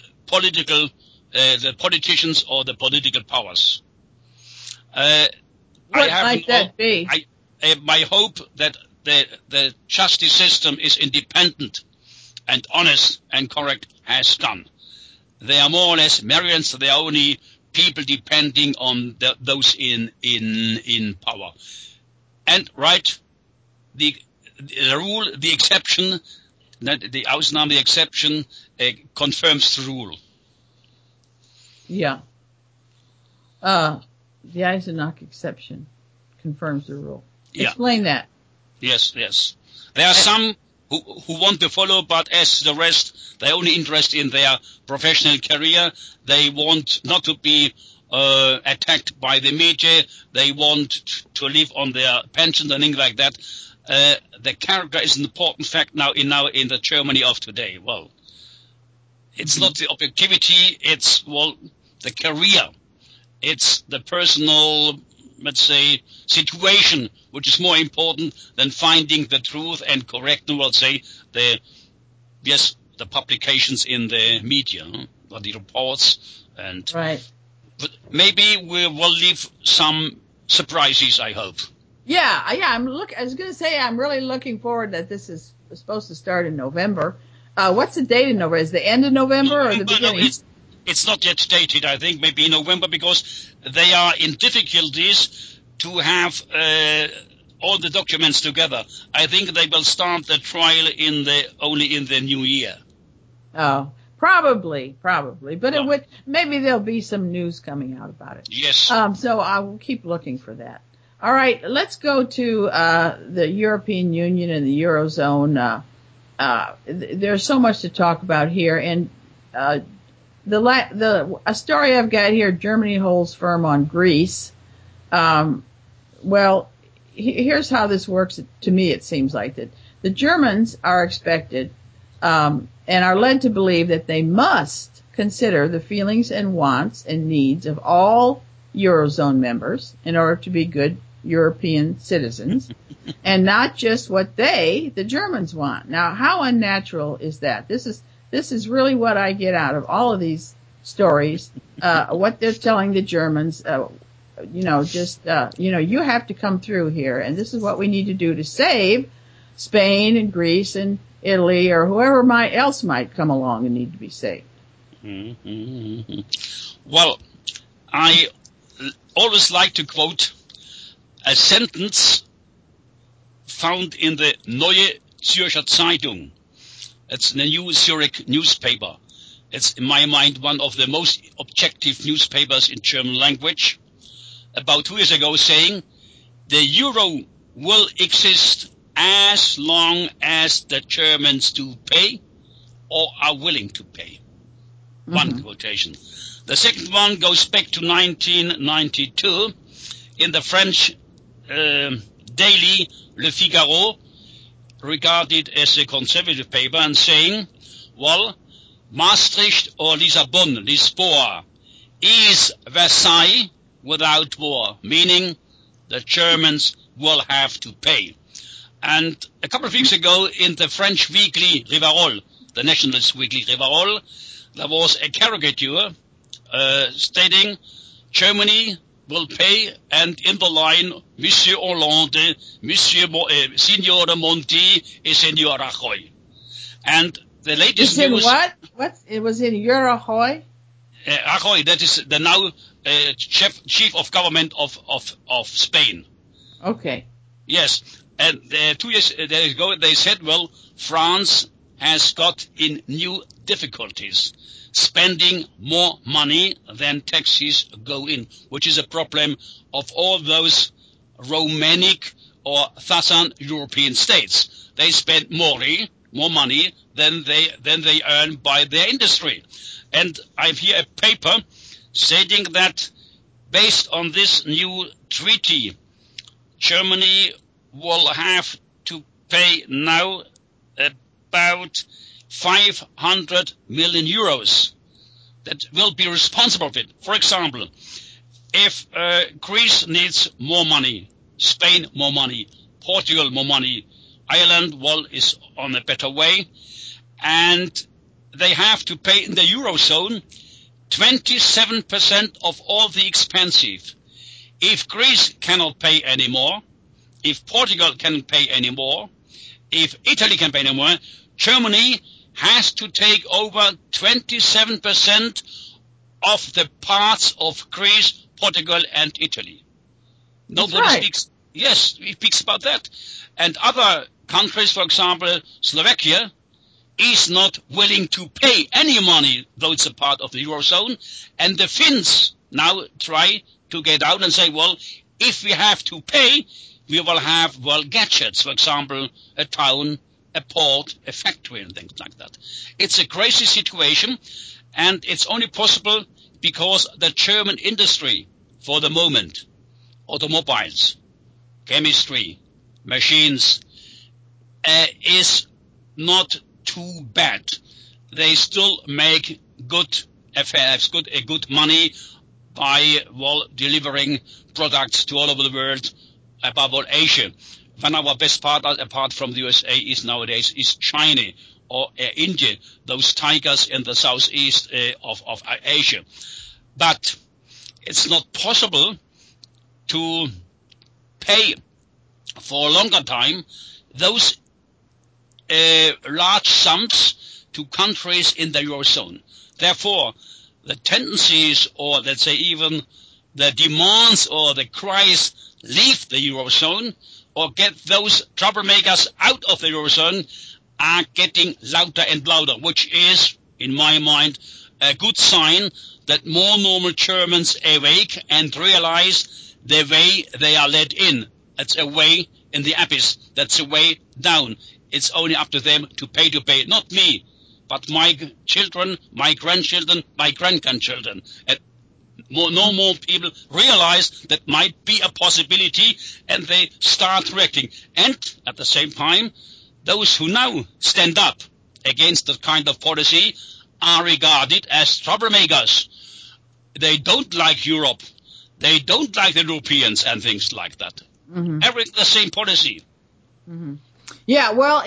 politicians or the political powers. What might that be? My hope that the justice system is independent and honest and correct has gone. They are more or less Marians. They are only people depending on those in power. And right, the rule, the exception, the Ausnahme, the exception, confirms the rule. Yeah. The Eisenach exception confirms the rule. Yeah. Explain that. Yes. There are some who want to follow, but as the rest, they're only interested in their professional career. They want not to be attacked by the media. They want to live on their pensions and things like that. The character is an important fact now in the Germany of today. Well, it's not the objectivity, it's the career. It's the personal, let's say, situation, which is more important than finding the truth and correcting, the publications in the media, or the reports, and right. But maybe we will leave some surprises, I hope. Yeah. I was going to say, I'm really looking forward that this is supposed to start in November. What's the date in November? Is the end of November or the beginning? No, it's not yet stated. I think maybe in November, because they are in difficulties to have all the documents together. I think they will start the trial only in the new year. Oh, probably. But maybe there'll be some news coming out about it. Yes. So I will keep looking for that. All right, let's go to the European Union and the Eurozone. There's so much to talk about here, and a story I've got here: Germany holds firm on Greece. Here's how this works. To me, it seems like that the Germans are expected and are led to believe that they must consider the feelings and wants and needs of all Eurozone members in order to be good European citizens, and not just what the Germans want. Now, how unnatural is that? This is really what I get out of all of these stories. What they're telling the Germans, you have to come through here, and this is what we need to do to save Spain and Greece and Italy or whoever else might come along and need to be saved. Mm-hmm. Well, I always like to quote a sentence found in the Neue Zürcher Zeitung. It's the New Zurich newspaper. It's, in my mind, one of the most objective newspapers in German language. About 2 years ago, saying, the euro will exist as long as the Germans do pay or are willing to pay. Mm-hmm. One quotation. The second one goes back to 1992 in the French daily Le Figaro, regarded as a conservative paper, and saying, Maastricht or Lisboa is Versailles without war, meaning the Germans will have to pay. And a couple of weeks ago in the French weekly Rivarol, the nationalist weekly Rivarol, there was a caricature stating Germany will pay, and in the line, Monsieur Hollande, Signor Monti, et Signor Rajoy. And the latest it's news... in what? It was in Rajoy? Rajoy, that is the now chief of government of Spain. Okay. Yes. And 2 years ago, they said, well, France has got in new difficulties, spending more money than taxes go in, which is a problem of all those Romanic or Southern European states. They spend more money than they earn by their industry. And I have here a paper stating that based on this new treaty, Germany will have to pay now about 500 million euros that will be responsible for it. For example, if Greece needs more money, Spain more money, Portugal more money, Ireland, well, is on a better way, and they have to pay in the Eurozone 27% of all the expensive. If Greece cannot pay anymore, if Portugal cannot pay anymore, if Italy can pay anymore, Germany has to take over 27% of the parts of Greece, Portugal, and Italy. Nobody speaks. Yes, he speaks about that. And other countries, for example, Slovakia, is not willing to pay any money, though it's a part of the Eurozone. And the Finns now try to get out and say, well, if we have to pay, we will have, well, gadgets, for example, a town, a port, a factory, and things like that. It's a crazy situation, and it's only possible because the German industry, for the moment, automobiles, chemistry, machines, is not too bad. They still make good affairs, good money by, well, delivering products to all over the world, above all Asia. One of our best partners, apart from the USA, is nowadays China or India, those tigers in the southeast of Asia. But it's not possible to pay for a longer time those large sums to countries in the Eurozone. Therefore, the tendencies, or let's say even the demands or the cries, leave the Eurozone or get those troublemakers out of the Eurozone, are getting louder and louder, which is, in my mind, a good sign that more normal Germans awake and realize the way they are led in. That's a way in the abyss. That's a way down. It's only up to them to pay. Not me, but my children, my grandchildren, my grandchildren. No more people realize that might be a possibility, and they start reacting. And at the same time, those who now stand up against that kind of policy are regarded as troublemakers. They don't like Europe. They don't like the Europeans and things like that. Mm-hmm. The same policy. Mm-hmm. Yeah, well,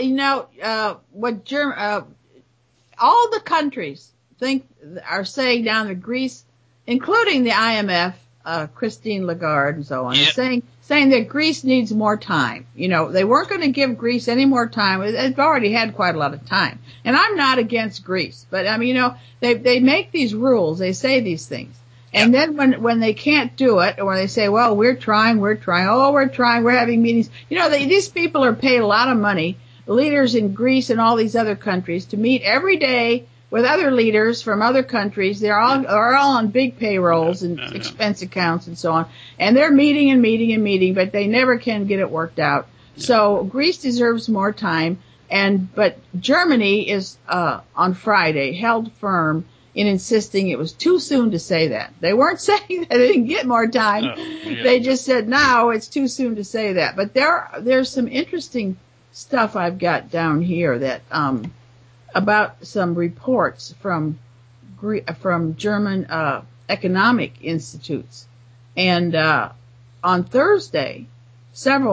all the countries are saying down to Greece, including the IMF, Christine Lagarde and so on, saying that Greece needs more time. They weren't going to give Greece any more time. They've already had quite a lot of time. And I'm not against Greece, but they make these rules, they say these things. And then when they can't do it, or they say, well, we're trying, we're having meetings. These people are paid a lot of money, leaders in Greece and all these other countries, to meet every day with other leaders from other countries. They're all on big payrolls and expense accounts and so on. And they're meeting, but they never can get it worked out. Yeah. So Greece deserves more time. But Germany is, on Friday, held firm in insisting it was too soon to say that. They weren't saying that they didn't get more time. They just said, now it's too soon to say that. But there's some interesting stuff I've got down here that, about some reports from German economic institutes. And on Thursday, several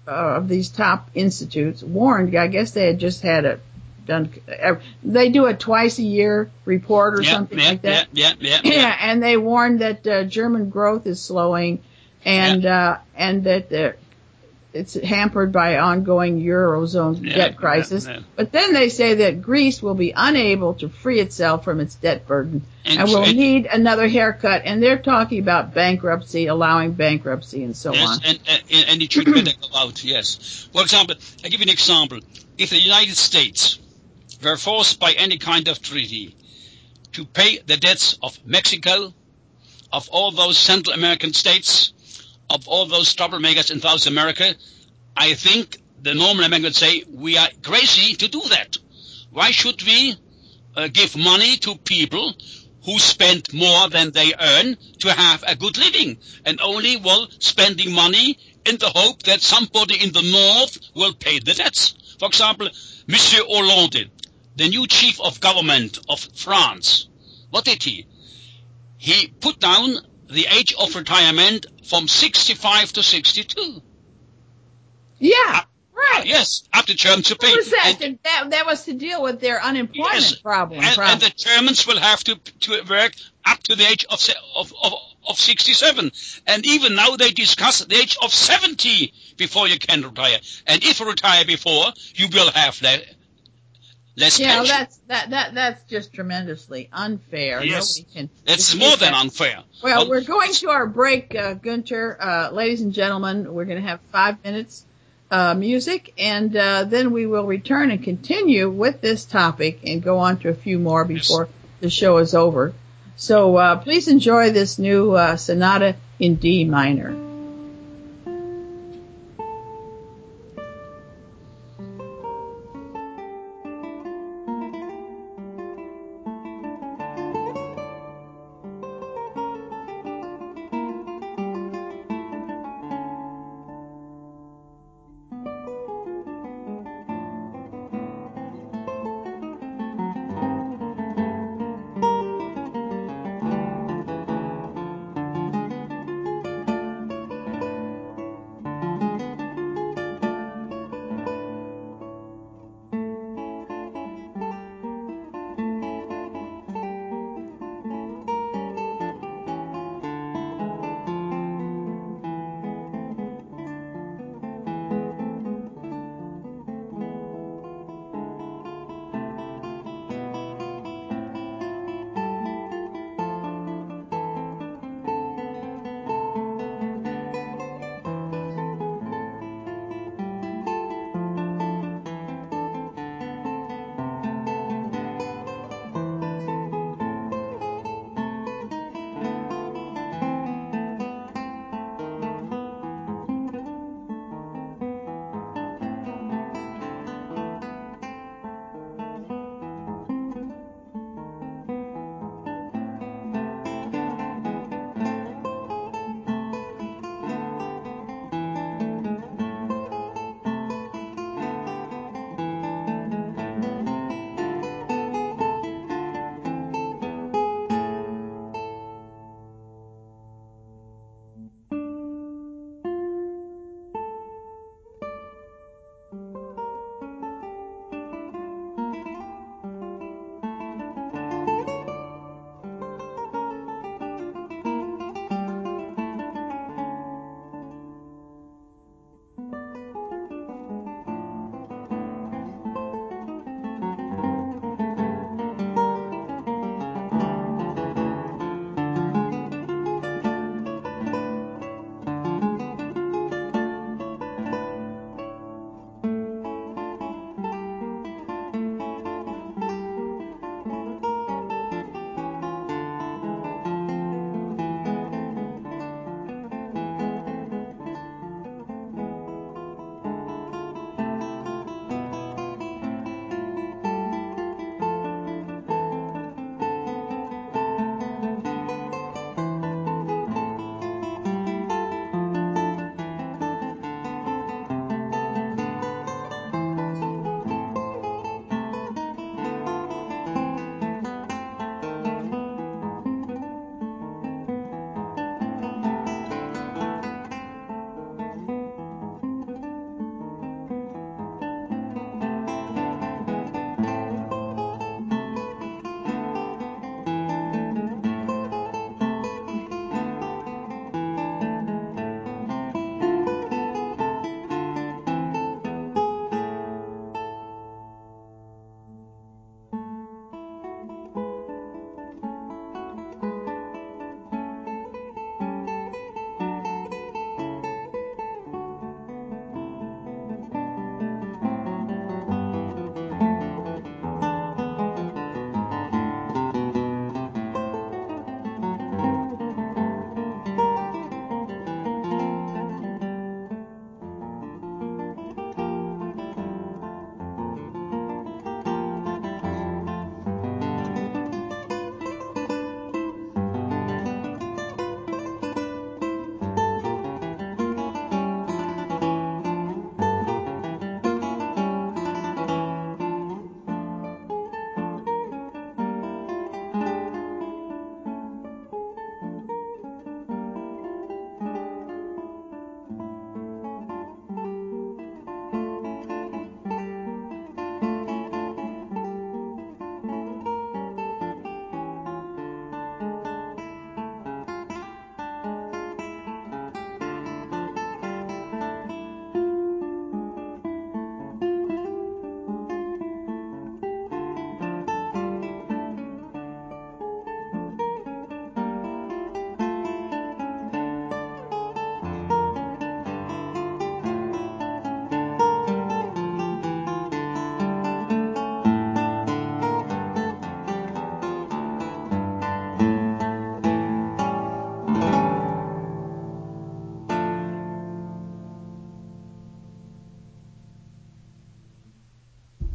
of these top institutes warned. I guess they had just had it done. They do it twice a year report or something like that. Yeah, and they warned that German growth is slowing, and that it's hampered by ongoing Eurozone debt crisis. But then they say that Greece will be unable to free itself from its debt burden and will need another haircut. And they're talking about bankruptcy, allowing bankruptcy, and so on. And it should better go out, yes. For example, I'll give you an example. If the United States were forced by any kind of treaty to pay the debts of Mexico, of all those Central American states, of all those troublemakers in South America, I think the normal American would say, we are crazy to do that. Why should we give money to people who spend more than they earn to have a good living, and only spending money in the hope that somebody in the north will pay the debts? For example, Monsieur Hollande, the new chief of government of France, what did he? He put down the age of retirement from 65 to 62. Yeah, right. Yes, up to Germans to pay. What was that? That was to deal with their unemployment problem. And the Germans will have to work up to the age of 67. And even now they discuss the age of 70 before you can retire. And if you retire before, you will have less pension. That's just tremendously unfair. Yes, it's more than unfair. Well, we're going to our break, Gunter. Ladies and gentlemen, we're going to have 5 minutes music, and then we will return and continue with this topic and go on to a few more before the show is over. So please enjoy this new sonata in D minor.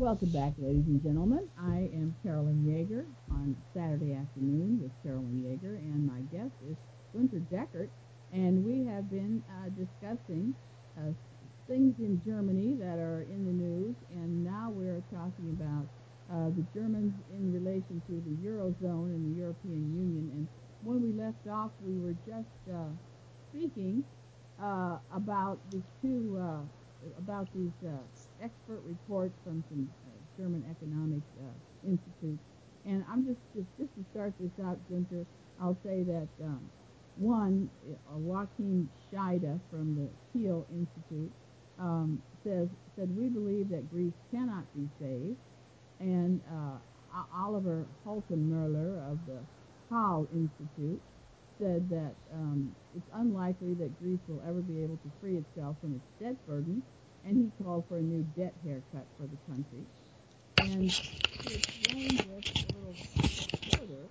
Welcome back, ladies and gentlemen. I am Carolyn Yeager on Saturday afternoon with Carolyn Yeager, and my guest is Gunter Deckert, and we have been discussing things in Germany that are in the news, and now we're talking about the Germans in relation to the Eurozone and the European Union. And when we left off, we were just speaking about these expert reports from some German economic institutes. And I'm just to start this out, Gunter, I'll say that one, Joachim Scheide from the Kiel Institute said we believe that Greece cannot be saved, and Oliver Holtenmöller of the Hall Institute said that it's unlikely that Greece will ever be able to free itself from its debt burden, and he called for a new debt haircut for the country. And to explain this a little further,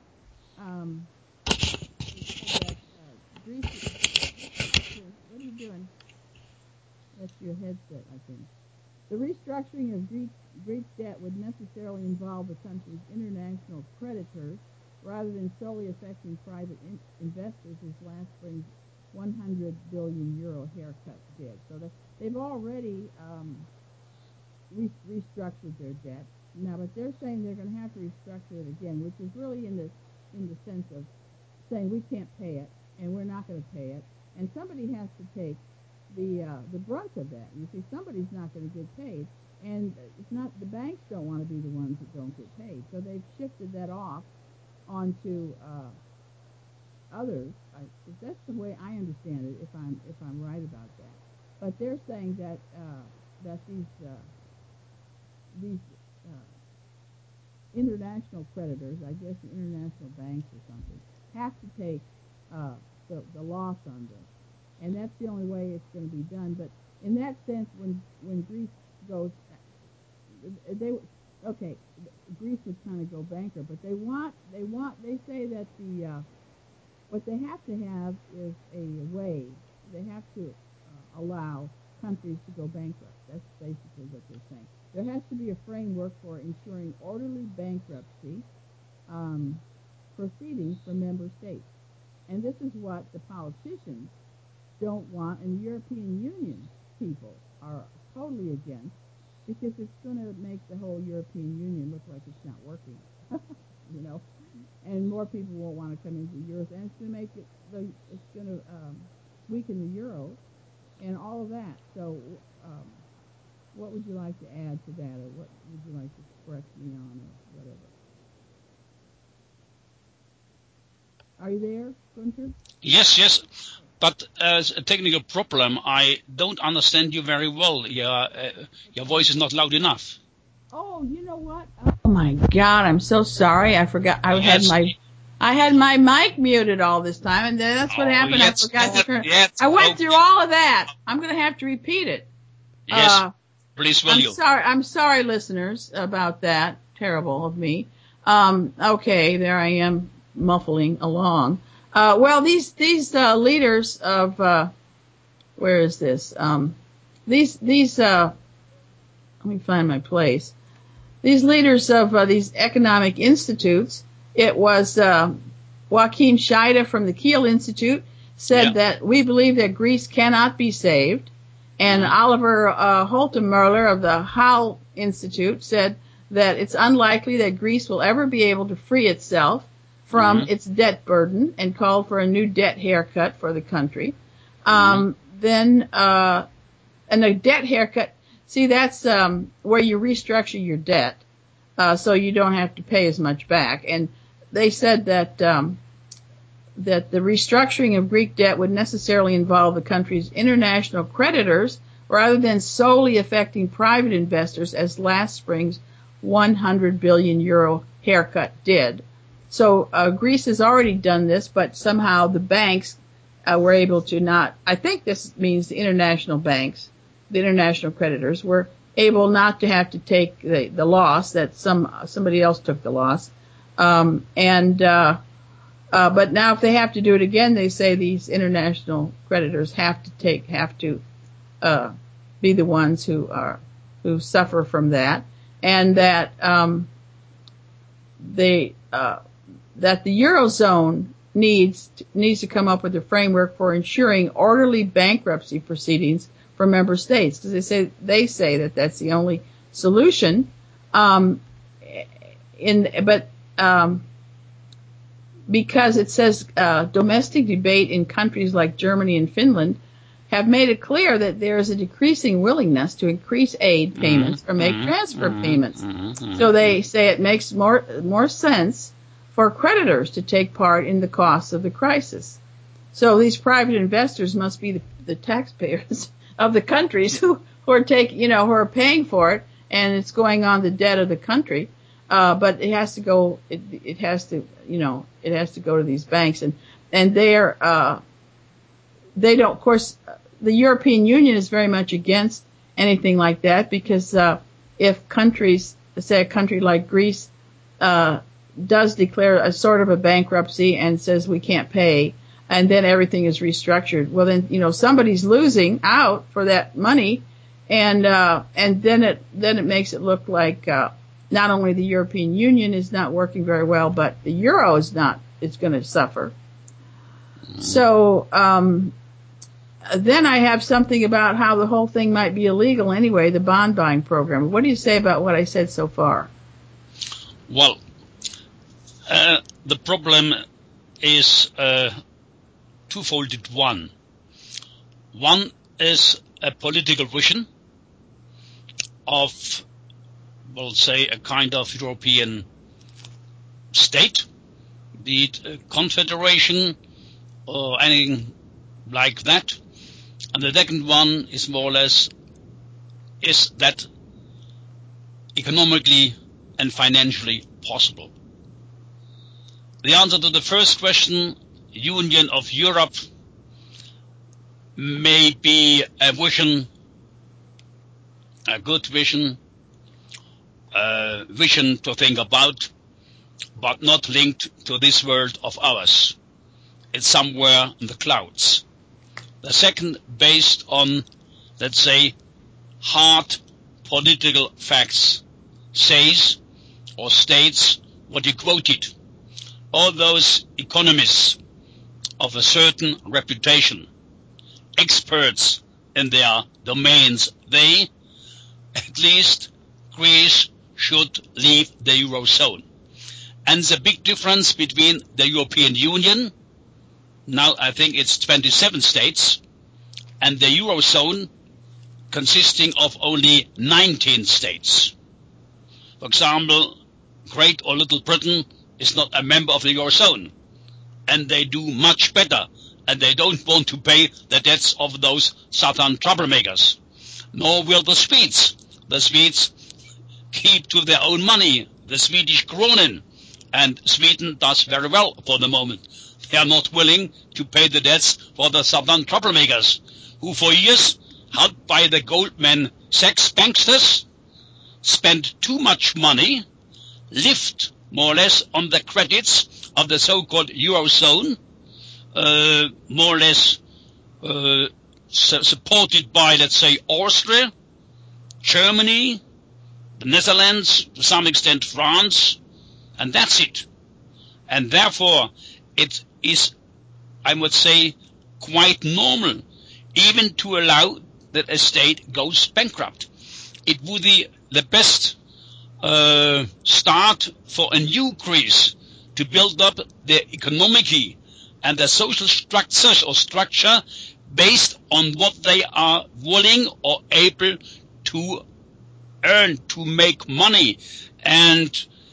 he said that Greece, what are you doing? That's your headset, I think. The restructuring of Greek debt would necessarily involve the country's international creditors rather than solely affecting private investors, as last spring's 100 billion euro haircut did. So they've already restructured their debt now, but they're saying they're going to have to restructure it again, which is really in the sense of saying we can't pay it and we're not going to pay it, and somebody has to take the brunt of that. You see, somebody's not going to get paid, and it's not the banks don't want to be the ones that don't get paid, so they've shifted that off onto others. That's the way I understand it, if I'm right about that. But they're saying that these international creditors, I guess the international banks or something, have to take the loss on this, and that's the only way it's going to be done. But in that sense, when Greece goes, Greece would kind of go bankrupt, but they say that what they have to have is a way. They have to allow countries to go bankrupt. That's basically what they're saying. There has to be a framework for ensuring orderly bankruptcy proceedings for member states. And this is what the politicians don't want, and the European Union people are totally against, because it's going to make the whole European Union look like it's not working, and more people won't want to come into the Euro, and it's going to make it's going to weaken the Euro and all of that. So what would you like to add to that, or what would you like to correct me on, or whatever? Are you there, Gunter? Yes. But as a technical problem, I don't understand you very well. Your voice is not loud enough. Oh, you know what? Oh my God, I'm so sorry. I forgot. I had my mic muted all this time, and that's what happened. I forgot to turn. I went through all of that. I'm going to have to repeat it. Yes, please will you? I'm sorry, listeners, about that. Terrible of me. Okay, there I am muffling along. Well, these leaders of where is this? These let me find my place. These leaders of these economic institutes. It was Joachim Scheide from the Kiel Institute said that we believe that Greece cannot be saved, and Oliver Holtenmöller of the Hall Institute said that it's unlikely that Greece will ever be able to free itself from its debt burden, and called for a new debt haircut for the country. And a debt haircut, see, that's where you restructure your debt so you don't have to pay as much back. And they said that that the restructuring of Greek debt would necessarily involve the country's international creditors rather than solely affecting private investors, as last spring's 100 billion euro haircut did. So Greece has already done this, but somehow the banks were able to not. I think this means the international banks, the international creditors, were able not to have to take the loss that somebody else took the loss. But now if they have to do it again, they say these international creditors have to be the ones who suffer from that. and that the Eurozone needs to come up with a framework for ensuring orderly bankruptcy proceedings for member states, because they say that that's the only solution. Because it says domestic debate in countries like Germany and Finland have made it clear that there is a decreasing willingness to increase aid payments or make transfer payments. So they say it makes more sense for creditors to take part in the costs of the crisis. So these private investors must be the taxpayers of the countries who are paying for it, and it's going on the debt of the country. But it has to go. It has to go to these banks, and they don't. Of course, the European Union is very much against anything like that, because if countries, say a country like Greece, does declare a sort of a bankruptcy and says we can't pay, and then everything is restructured, well then somebody's losing out for that money, and then it makes it look like not only the European Union is not working very well, but the euro is going to suffer. So then I have something about how the whole thing might be illegal anyway, the bond buying program. What do you say about what I said so far? Well, the problem is twofold. One is a political vision of, we'll say, a kind of European state, be it a confederation or anything like that. And the second one is more or less, is that economically and financially possible? The answer to the first question, Union of Europe, may be a vision, a good vision, a vision to think about, but not linked to this world of ours. It's somewhere in the clouds. The second, based on, let's say, hard political facts, says or states what you quoted. All those economists of a certain reputation, experts in their domains, they, at least, Greece should leave the Eurozone. And the big difference between the European Union, now I think it's 27 states, and the Eurozone consisting of only 19 states. For example, Great or Little Britain is not a member of the Eurozone, and they do much better, and they don't want to pay the debts of those southern troublemakers. Nor will the Swedes. The Swedes keep to their own money, the Swedish kronen, and Sweden does very well for the moment. They are not willing to pay the debts for the southern troublemakers, who for years, helped by the Goldman Sachs banksters, spent too much money, lived more or less on the credits of the so-called Eurozone, more or less supported by, let's say, Austria, Germany, the Netherlands, to some extent France, and that's it. And therefore, it is, I would say, quite normal even to allow that a state goes bankrupt. It would be the best start for a new Greece to build up the economic and the social structure based on what they are willing or able to earn, to make money. And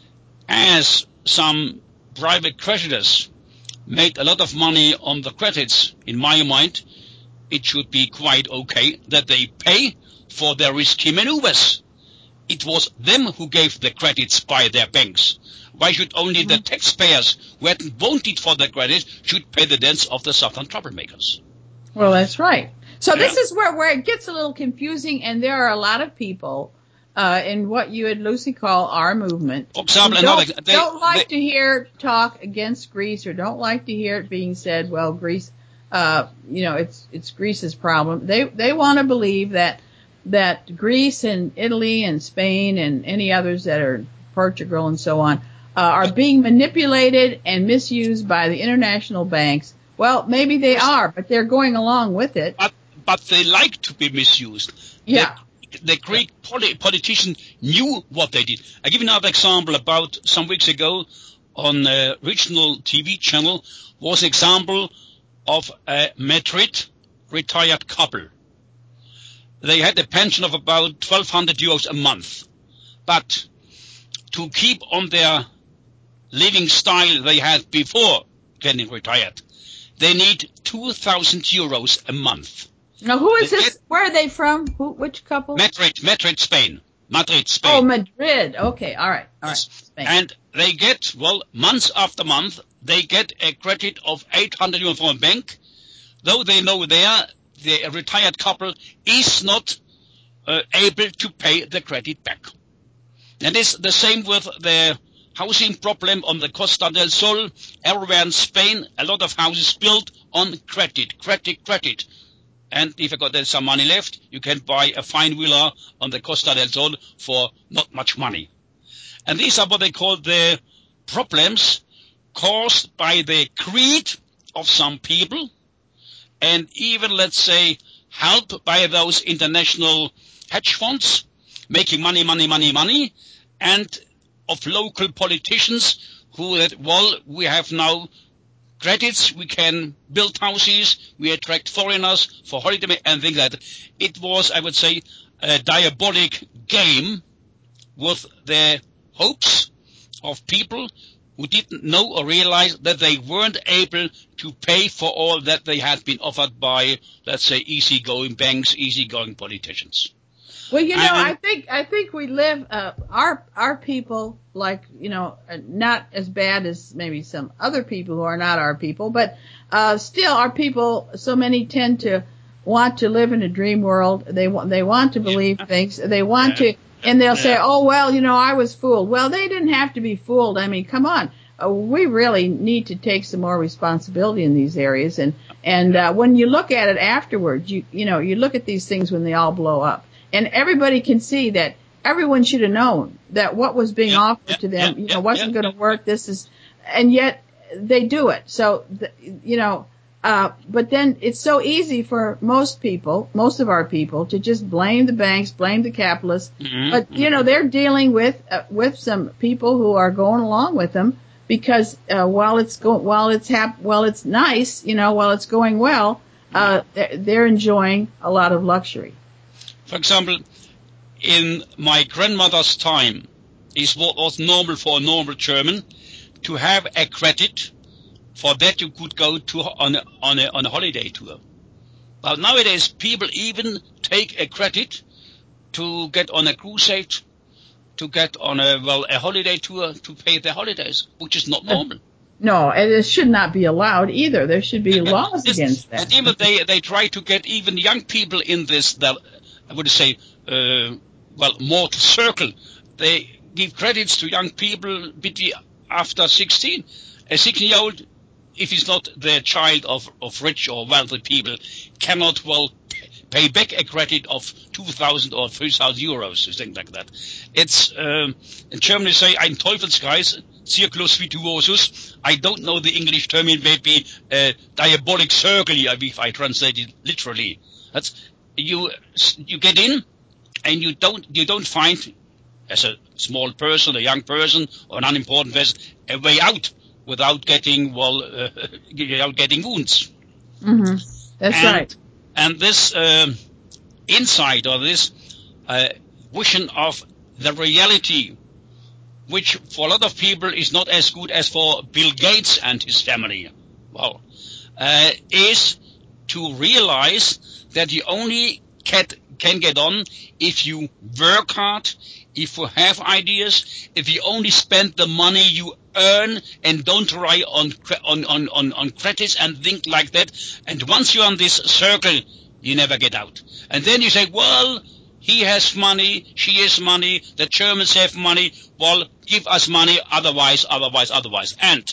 as some private creditors made a lot of money on the credits, in my mind, it should be quite okay that they pay for their risky maneuvers. It was them who gave the credits by their banks. Why should only the taxpayers who hadn't wanted for the credit should pay the debts of the southern troublemakers? Well, that's right. So this is where it gets a little confusing, and there are a lot of people in what you would loosely call our movement for example, don't like to hear talk against Greece, or don't like to hear it being said, well, Greece, it's Greece's problem. They want to believe that that Greece and Italy and Spain and any others that are Portugal and so on are being manipulated and misused by the international banks. Well, maybe they are, but they're going along with it. But they like to be misused. Yeah. The Greek politician knew what they did. I give you another example. About some weeks ago on a regional TV channel was an example of a Madrid retired couple. They had a pension of about 1,200 euros a month. But to keep on their living style they had before getting retired, they need 2,000 euros a month. Now, who is this? Where are they from? Which couple? Madrid, Spain. Oh, Madrid. Okay, all right. Spain. And they get, month after month, they get a credit of 800 euros from a bank, though they know the retired couple is not able to pay the credit back. And it's the same with the housing problem on the Costa del Sol. Everywhere in Spain, a lot of houses built on credit. And if you got some money left, you can buy a fine villa on the Costa del Sol for not much money. And these are what they call the problems caused by the greed of some people, and even, let's say, helped by those international hedge funds making money, and of local politicians who that, we have now credits, we can build houses, we attract foreigners for holiday and things like that. It was, I would say, a diabolic game with the hopes of people who didn't know or realize that they weren't able to pay for all that they had been offered by, let's say, easygoing banks, easygoing politicians. Well, I think we live, our people, not as bad as maybe some other people who are not our people, but still our people, so many tend to want to live in a dream world. They want to believe things. They want to, and they'll say, oh, well, I was fooled. Well, they didn't have to be fooled. I mean, come on. We really need to take some more responsibility in these areas. And when you look at it afterwards, you look at these things when they all blow up. And everybody can see that everyone should have known that what was being offered to them, wasn't going to work. And yet they do it. So, but then it's so easy for most of our people to just blame the banks, blame the capitalists. Mm-hmm. But, they're dealing with some people who are going along with them because, while it's nice, while it's going well, they're enjoying a lot of luxury. For example, in my grandmother's time, it was normal for a normal German to have a credit. For that you could go on a holiday tour. But nowadays people even take a credit to get on a crusade, to get on a holiday tour to pay their holidays, which is not normal. No, and it should not be allowed either. There should be laws against that. And even they try to get even young people in this, I would say, more to circle. They give credits to young people after 16. A 16-year-old, if he's not the child of rich or wealthy people, cannot pay back a credit of 2,000 or 3,000 euros, or things like that. It's in Germany say ein Teufelskreis, Circulus virtuosus. I don't know the English term. It may be diabolic circle if I translate it literally. That's you get in, and you don't find, as a small person, a young person, or an unimportant person, a way out without getting wounds. Mm-hmm. That's right. And this insight, or this vision of the reality, which for a lot of people is not as good as for Bill Gates and his family, is to realize that you only can get on if you work hard, if you have ideas, if you only spend the money you earn and don't rely on credits and things like that. And once you're on this circle, you never get out. And then you say, well, he has money, she has money, the Germans have money, well, give us money, otherwise. And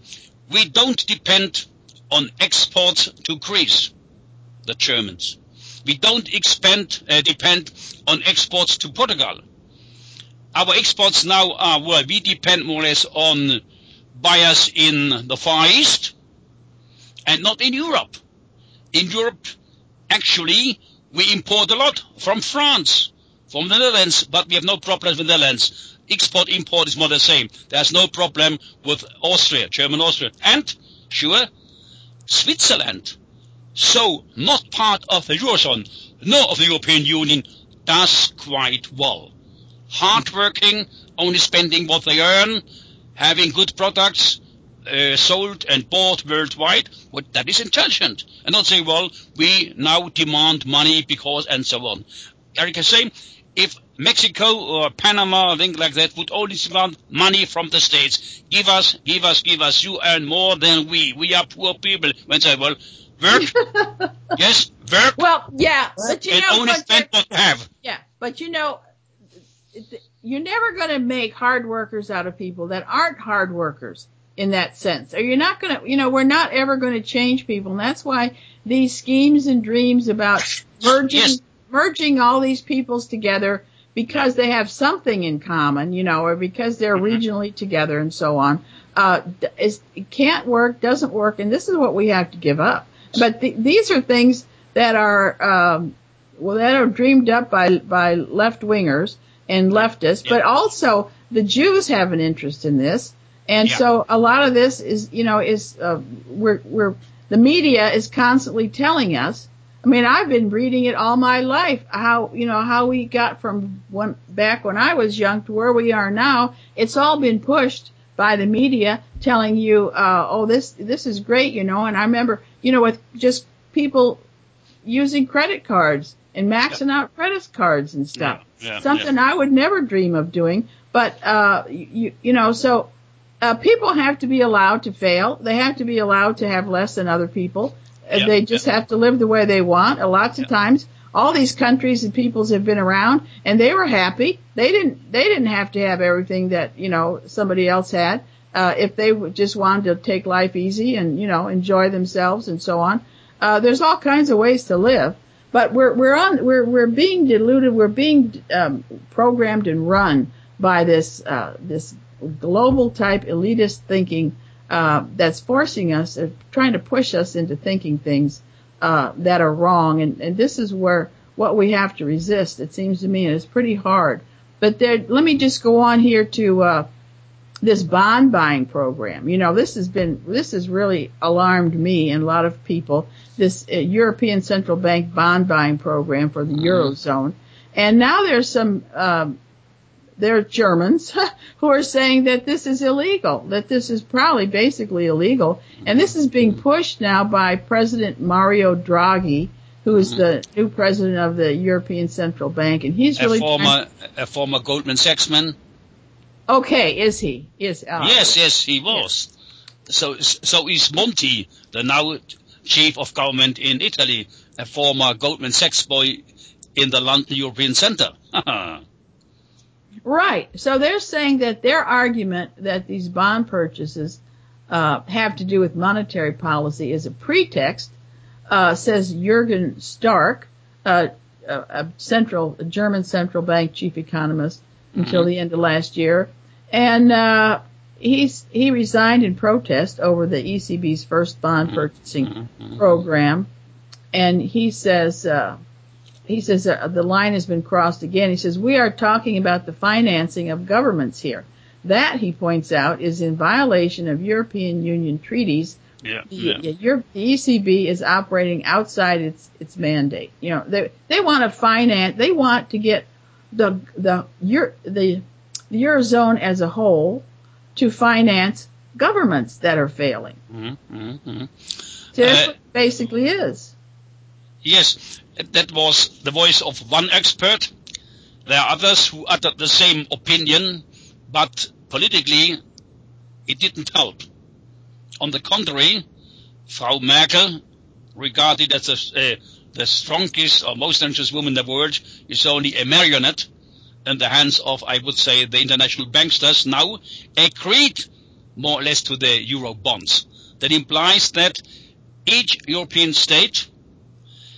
we don't depend on exports to Greece, the Germans. We don't depend on exports to Portugal. Our exports now are where we depend more or less on buyers in the Far East and not in Europe. In Europe, actually, we import a lot from France, from the Netherlands, but we have no problems with the Netherlands. Export-import is more the same. There's no problem with Austria, German Austria. And, sure, Switzerland, so not part of the Eurozone, nor of the European Union, does quite well. Hard-working, only spending what they earn, having good products sold and bought worldwide, well, that is intelligent. And not say, well, we now demand money because, and so on. I can say, if Mexico or Panama or things like that would only demand money from the States, give us, you earn more than we. We are poor people. When say, well, work, yes, work. Well, yeah, but and only spend what you have. Yeah, but you're never going to make hard workers out of people that aren't hard workers in that sense. Or you're not going to, we're not ever going to change people. And that's why these schemes and dreams about merging all these peoples together because they have something in common, or because they're regionally together and so on, it can't work, doesn't work. And this is what we have to give up. But these are things that are, that are dreamed up by left wingers and leftists, but also the Jews have an interest in this. And so a lot of this is, the media is constantly telling us. I mean, I've been reading it all my life, how we got from back when I was young to where we are now. It's all been pushed by the media telling you, this is great, and I remember, with just people using credit cards and maxing out credit cards and stuff. Something I would never dream of doing. But, so people have to be allowed to fail. They have to be allowed to have less than other people. They just have to live the way they want. Lots of times, all these countries and peoples have been around, and they were happy. They didn't have to have everything that somebody else had. If they just wanted to take life easy and enjoy themselves and so on. There's all kinds of ways to live, but we're being deluded. We're being programmed and run by this global type elitist thinking that's forcing us, trying to push us into thinking things that are wrong. And this is what we have to resist, it seems to me, and it's pretty hard. But let me just go on here to this bond buying program. This has really alarmed me and a lot of people, this European Central Bank bond buying program for the Eurozone. And now there's there are Germans who are saying that this is illegal, that this is probably basically illegal. And this is being pushed now by President Mario Draghi, who is the new president of the European Central Bank. And he's really a former Goldman Sachs man. Okay, is he? Yes, he was. Yes. So is Monti, the now chief of government in Italy, a former Goldman Sachs boy in the London European Centre. Right. So they're saying that their argument that these bond purchases have to do with monetary policy is a pretext, says Jürgen Stark, a German central bank chief economist until the end of last year. And he resigned in protest over the ECB's first bond purchasing program. And he says the line has been crossed again. He says, we are talking about the financing of governments here. That, he points out, is in violation of European Union treaties. The ECB is operating outside its mandate. They want to finance, they want to get the Eurozone as a whole to finance governments that are failing. So that's what it basically is. Yes, that was the voice of one expert. There are others who uttered the same opinion, but politically it didn't help. On the contrary, Frau Merkel, regarded as the strongest or most dangerous woman in the world, is only a marionette in the hands of, I would say, the international banksters, now agreed more or less to the euro bonds. That implies that each European state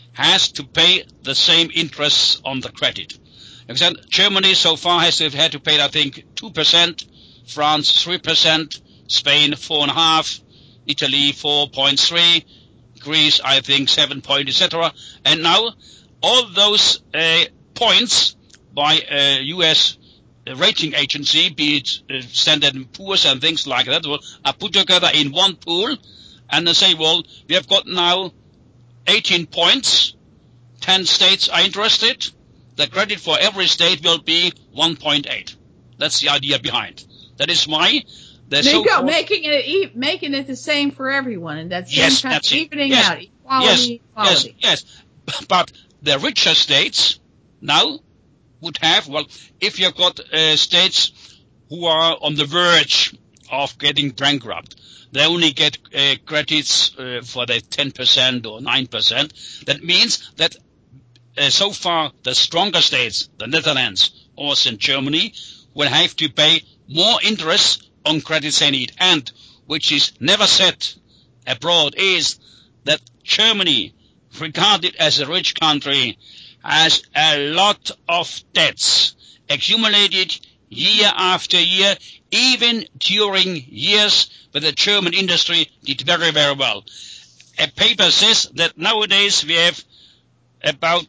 has to pay the same interest on the credit. Example, Germany so far has had to pay, I think, 2%, France 3%, Spain 4.5%, Italy 4.3%, Greece I think 7 point, etc. And now all those points by U.S. rating agency, be it Standard & Poor's and things like that, are put together in one pool, and they say, well, we have got now 18 points, 10 states are interested, the credit for every state will be 1.8. That's the idea behind. That is why there you go, making it the same for everyone, and that's yes, that's evening yes, out, equality. Yes. But the richer states now would have, well, if you've got states who are on the verge of getting bankrupt, they only get credits for the 10% or 9%. That means that so far the stronger states, the Netherlands, Austria and Germany, will have to pay more interest on credits they need. And which is never said abroad is that Germany, regarded as a rich country, has a lot of debts accumulated year after year, even during years where the German industry did very, very well. A paper says that nowadays we have about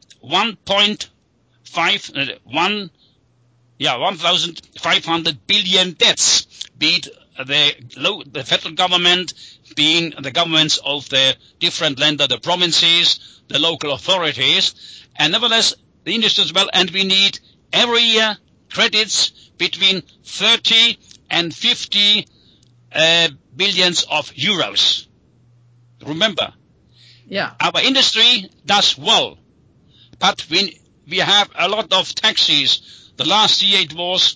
1,500 billion debts, be it the federal government, being the governments of the different lenders, the provinces, the local authorities, and nevertheless the industry as well, and we need every year credits between 30 and 50 billions of euros. Remember, our industry does well, but we have a lot of taxes. The last year it was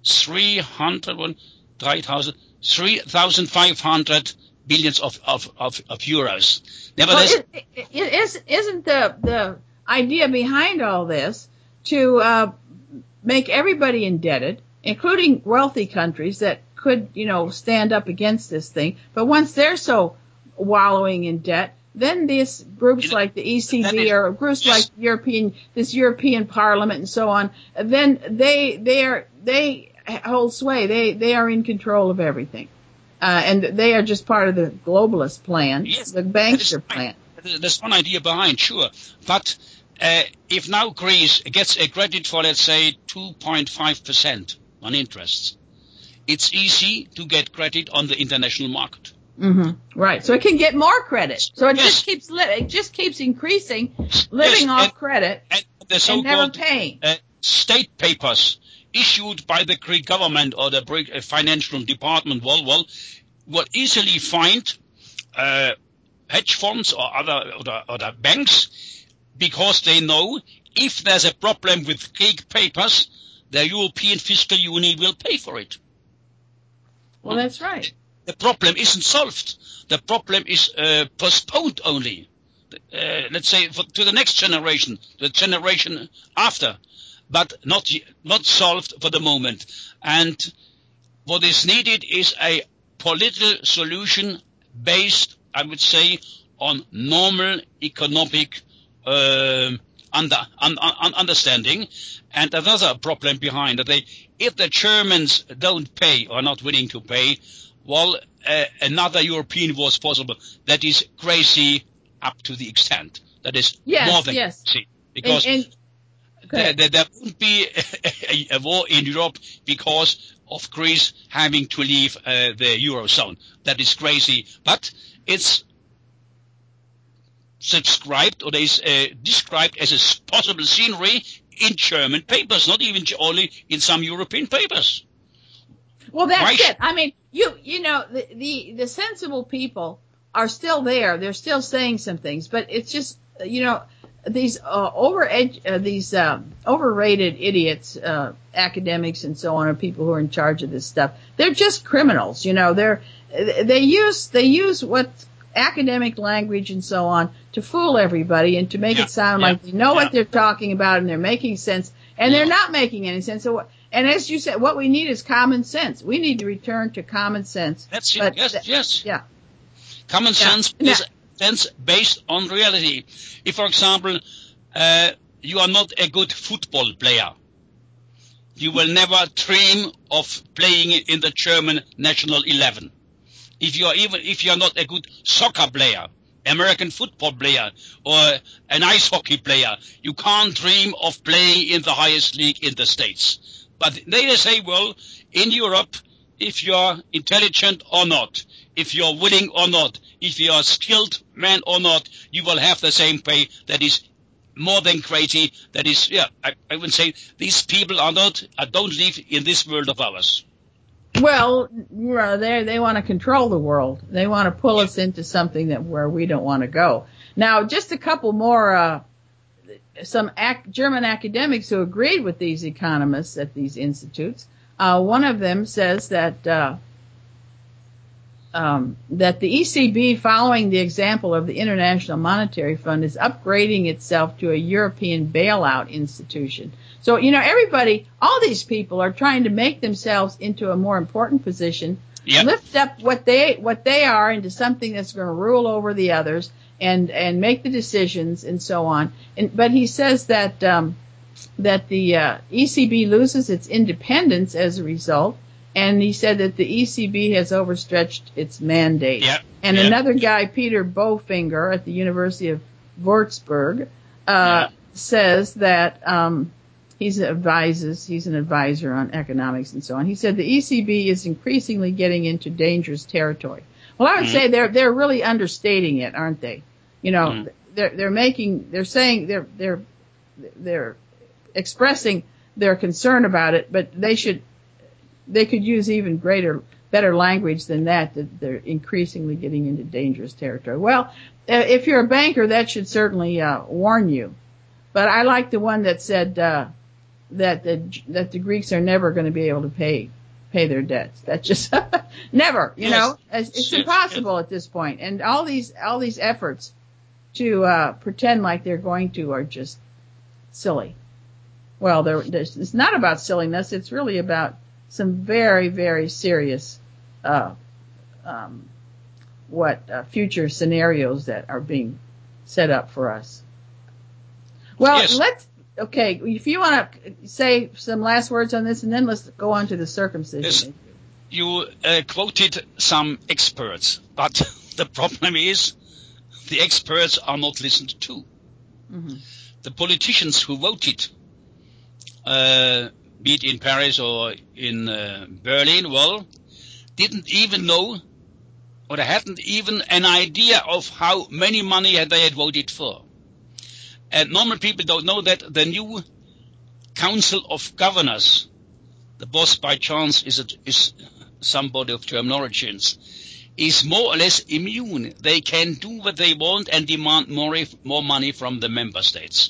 3,500 billions of euros. Nevertheless, isn't the idea behind all this to make everybody indebted, including wealthy countries that could, stand up against this thing? But once they're so wallowing in debt, then these groups like the ECB or groups like European Parliament and so on, then they hold sway. They are in control of everything, and they are just part of the globalist plan, the bankster plan. There's one idea behind, sure, but if now Greece gets a credit for, let's say, 2.5% on interest, it's easy to get credit on the international market. Mm-hmm. Right. So it can get more credit. So it just keeps increasing, living off credit and never paying. State papers issued by the Greek government or the Greek financial department will easily find hedge funds or other banks, because they know if there's a problem with Greek papers, the European Fiscal Union will pay for it. Well, that's right. The problem isn't solved. The problem is postponed only. Let's say to the next generation, the generation after, but not solved for the moment. And what is needed is a political solution based, I would say, on normal economic understanding. And another problem behind that, if the Germans don't pay or are not willing to pay, well, another European was possible. That is crazy up to the extent. That is more than crazy. Because there won't be a war in Europe because of Greece having to leave the Eurozone. That is crazy. But it's subscribed, or is described as a possible scenery in German papers, not even only in some European papers. Well, that's it. I mean, the sensible people are still there. They're still saying some things, but it's just, these overrated idiots, academics and so on, or people who are in charge of this stuff. They're just criminals. They use what academic language and so on to fool everybody and to make it sound like they know what they're talking about and they're making sense, and they're not making any sense. So, and as you said, what we need is common sense. We need to return to common sense. That's it. Yes. Yeah. Common sense sense based on reality. If, for example, you are not a good football player, you will never dream of playing in the German national 11. If you are not a good soccer player, American football player, or an ice hockey player, you can't dream of playing in the highest league in the States. But they say, well, in Europe, if you are intelligent or not, if you are willing or not, if you are a skilled man or not, you will have the same pay. That is more than crazy. That is, I would say these people don't live in this world of ours. Well, they want to control the world. They want to pull us into something where we don't want to go. Now, just a couple more, some German academics who agreed with these economists at these institutes. One of them says that the ECB, following the example of the International Monetary Fund, is upgrading itself to a European bailout institution. So, everybody, all these people are trying to make themselves into a more important position, lift up what they are into something that's going to rule over the others and make the decisions and so on. But he says that the ECB loses its independence as a result. And he said that the ECB has overstretched its mandate. And another guy, Peter Bofinger at the University of Würzburg, says that he's an advisor on economics and so on. He said the ECB is increasingly getting into dangerous territory. Well, I would say they're really understating it, aren't they? They're expressing their concern about it, but they could use even better language than that they're increasingly getting into dangerous territory. Well, if you're a banker, that should certainly warn you. But I like the one that said that the Greeks are never going to be able to pay their debts. That's just never, it's impossible at this point. And all these efforts to pretend like they're going to are just silly. Well, it's not about silliness. It's really about some very, very serious future scenarios that are being set up for us. Well, if you want to say some last words on this, and then let's go on to the circumcision. Yes. You quoted some experts, but the problem is the experts are not listened to. Mm-hmm. The politicians who voted, be it in Paris or in Berlin, didn't even know, or they hadn't even an idea of how many money they had voted for. And normal people don't know that the new Council of Governors, the boss by chance is somebody of German origins, is more or less immune. They can do what they want and demand more money from the member states.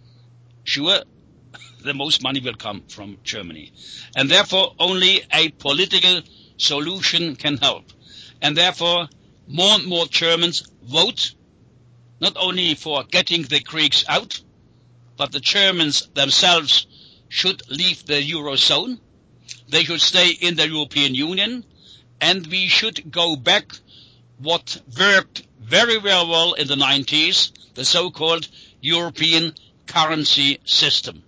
Sure, the most money will come from Germany. And therefore, only a political solution can help. And therefore, more and more Germans vote, not only for getting the Greeks out, but the Germans themselves should leave the Eurozone. They should stay in the European Union. And we should go back what worked very, very well in the 90s, the so-called European currency system.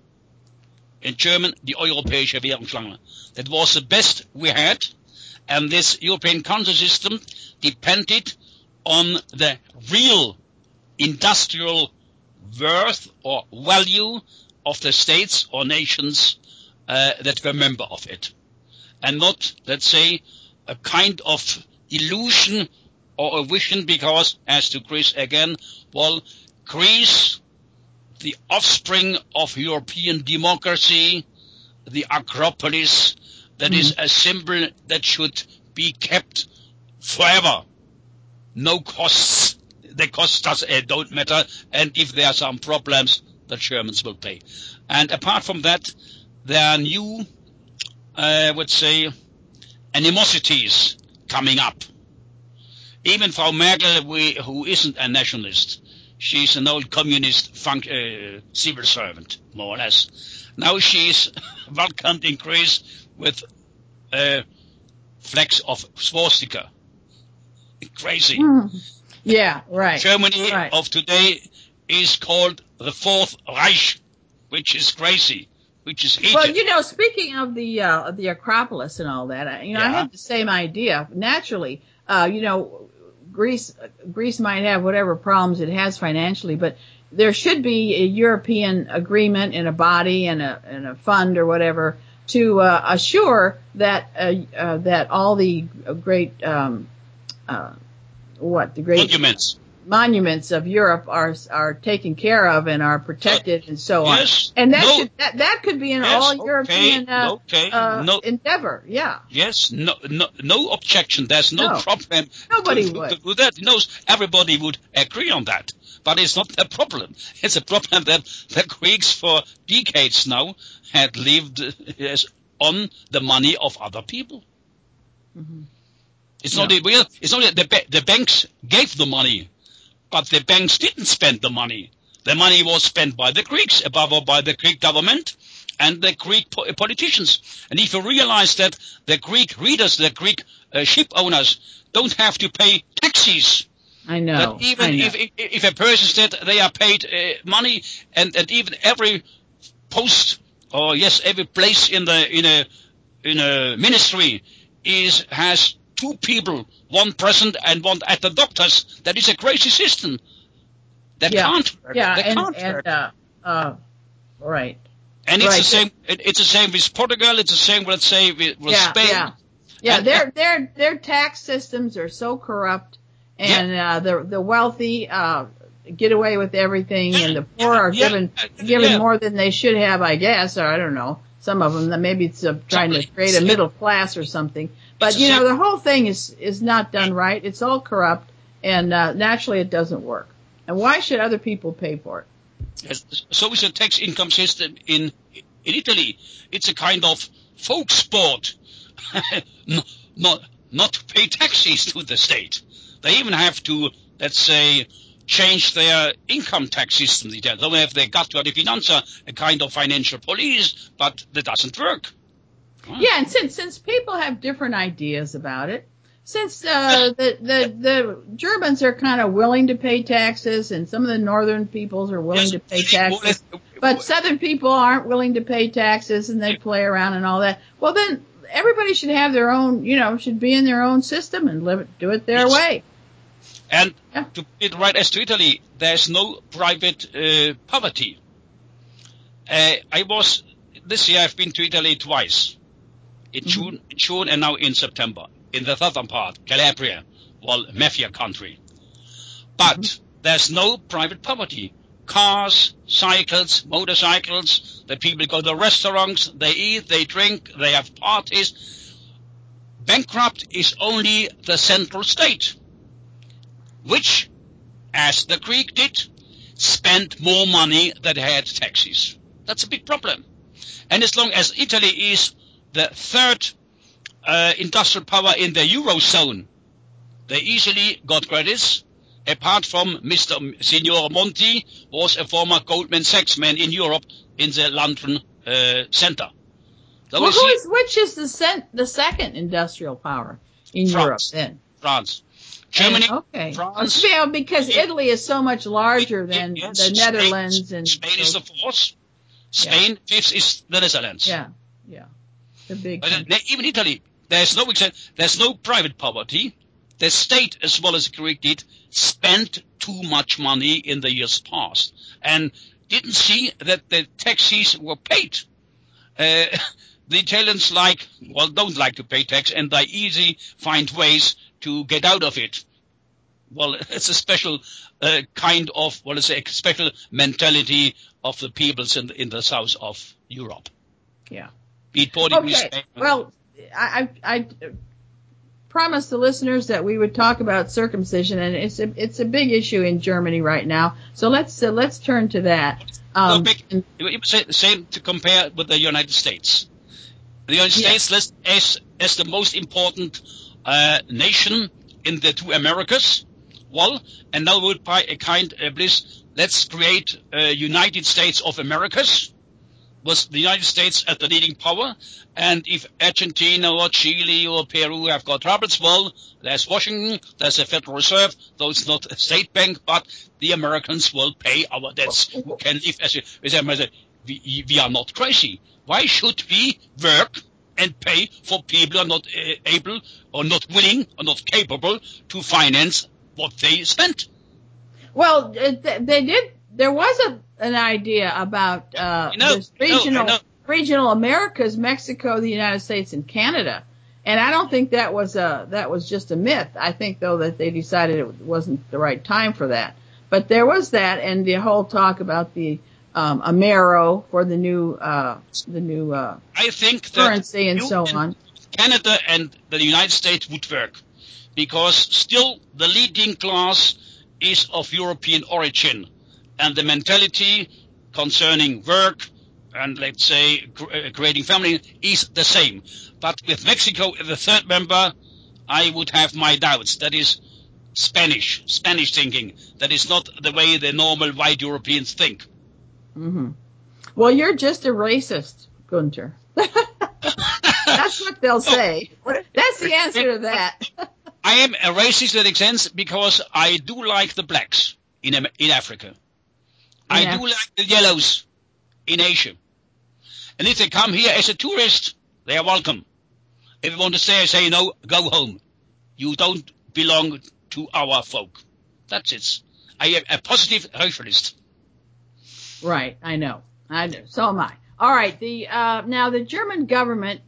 In German, die Europäische Währungsschlange. That was the best we had, and this European currency system depended on the real industrial worth or value of the states or nations that were member of it, and not, let's say, a kind of illusion or a vision, because, as to Greece again, Greece, the offspring of European democracy, the Acropolis, that is a symbol that should be kept forever. No costs. The costs don't matter. And if there are some problems, the Germans will pay. And apart from that, there are new, I would say, animosities coming up. Even Frau Merkel, who isn't a nationalist, she's an old communist civil servant, more or less. Now she's welcomed in Greece with flags of swastika. Crazy. Yeah, right. Germany right. of today is called the Fourth Reich, which is crazy, which is Egypt. Well, speaking of the Acropolis and all that, I had the same idea. Naturally, Greece might have whatever problems it has financially, but there should be a European agreement in a body and a fund or whatever to assure that that all the great monuments of Europe are taken care of and are protected and so on. Yes. And that could be an all European endeavor. Yeah. Yes. No objection. There's no problem. Nobody to would. do that. Everybody would agree on that. But it's not a problem. It's a problem that the Greeks for decades now had lived on the money of other people. Mm-hmm. It's not the banks gave the money, but the banks didn't spend the money. The money was spent by the Greeks, above all by the Greek government and the Greek politicians. And if you realize that the Greek readers, the Greek ship owners don't have to pay taxes. I know. That even if a person said they are paid money, and even every post or every place in a ministry has two people, one present and one at the doctors. That is a crazy system. That can't work. Right. And it's the same. It's the same with Portugal. It's the same, let's say, with Spain. Yeah. Their tax systems are so corrupt. And the wealthy get away with everything, and the poor are given more than they should have, I guess, or I don't know. Some of them, maybe it's trying to create a middle class or something. But the whole thing is not done right. It's all corrupt, and naturally it doesn't work. And why should other people pay for it? Yes, so is the tax income system in Italy. It's a kind of folk sport, not to pay taxes to the state. They even have to, let's say, change their income tax system. They don't have their Gatto di Finanza, a kind of financial police, but that doesn't work. Yeah, and since people have different ideas about it, since the Germans are kind of willing to pay taxes, and some of the northern peoples are willing to pay taxes, but southern people aren't willing to pay taxes, and they play around and all that. Well, then everybody should have their own, should be in their own system and do it their way. And to put it right as to Italy, there's no private poverty. This year I've been to Italy twice. In June and now in September. In the southern part, Calabria, mafia country. But there's no private poverty. Cars, cycles, motorcycles, the people go to restaurants, they eat, they drink, they have parties. Bankrupt is only the central state, which, as the Greek did, spent more money than had taxes. That's a big problem. And as long as Italy is the third industrial power in the Eurozone, they easily got credits, apart from Signor Monti was a former Goldman Sachs man in Europe in the London center. So which is the second industrial power in Europe then? France. Germany, France. Yeah, because Italy is so much larger than the Netherlands. Spain is the fourth. Spain, fifth is the Netherlands. Yeah. The big even Italy, there's no private poverty. The state, as well as the Greek did, spent too much money in the years past and didn't see that the taxes were paid. The Italians don't like to pay tax, and they easily find ways to get out of it. Well, it's a special kind of, a special mentality of the peoples in the south of Europe. Yeah. Okay. Well, I promised the listeners that we would talk about circumcision, and it's a big issue in Germany right now. So let's turn to that. You would say the same to compare with the United States. The United States as the most important nation in the two Americas. And now we would buy a kind of bliss. Let's create a United States of Americas. was the United States as the leading power, and if Argentina or Chile or Peru have got troubles, well, there's Washington, there's a Federal Reserve, though it's not a state bank, but the Americans will pay our debts. We can live as we are not crazy. Why should we work and pay for people who are not able or not willing or not capable to finance what they spent? Well, they did. There was an idea about this regional Americas, Mexico, the United States, and Canada, and I don't think that was just a myth. I think though that they decided it wasn't the right time for that. But there was that, and the whole talk about the Amero for the new I think currency and so on. Canada and the United States would work because still the leading class is of European origin, and the mentality concerning work and, let's say, creating family is the same. But with Mexico, the third member, I would have my doubts. That is Spanish thinking. That is not the way the normal white Europeans think. Mm-hmm. Well, you're just a racist, Gunther. That's what they'll say. That's the answer to that. I am a racist in that sense because I do like the blacks in Africa. I do like the yellows in Asia. And if they come here as a tourist, they are welcome. If you want to stay, I say, no, go home. You don't belong to our folk. That's it. I am a positive racialist. Right, I know. So am I. All right. Now the German government,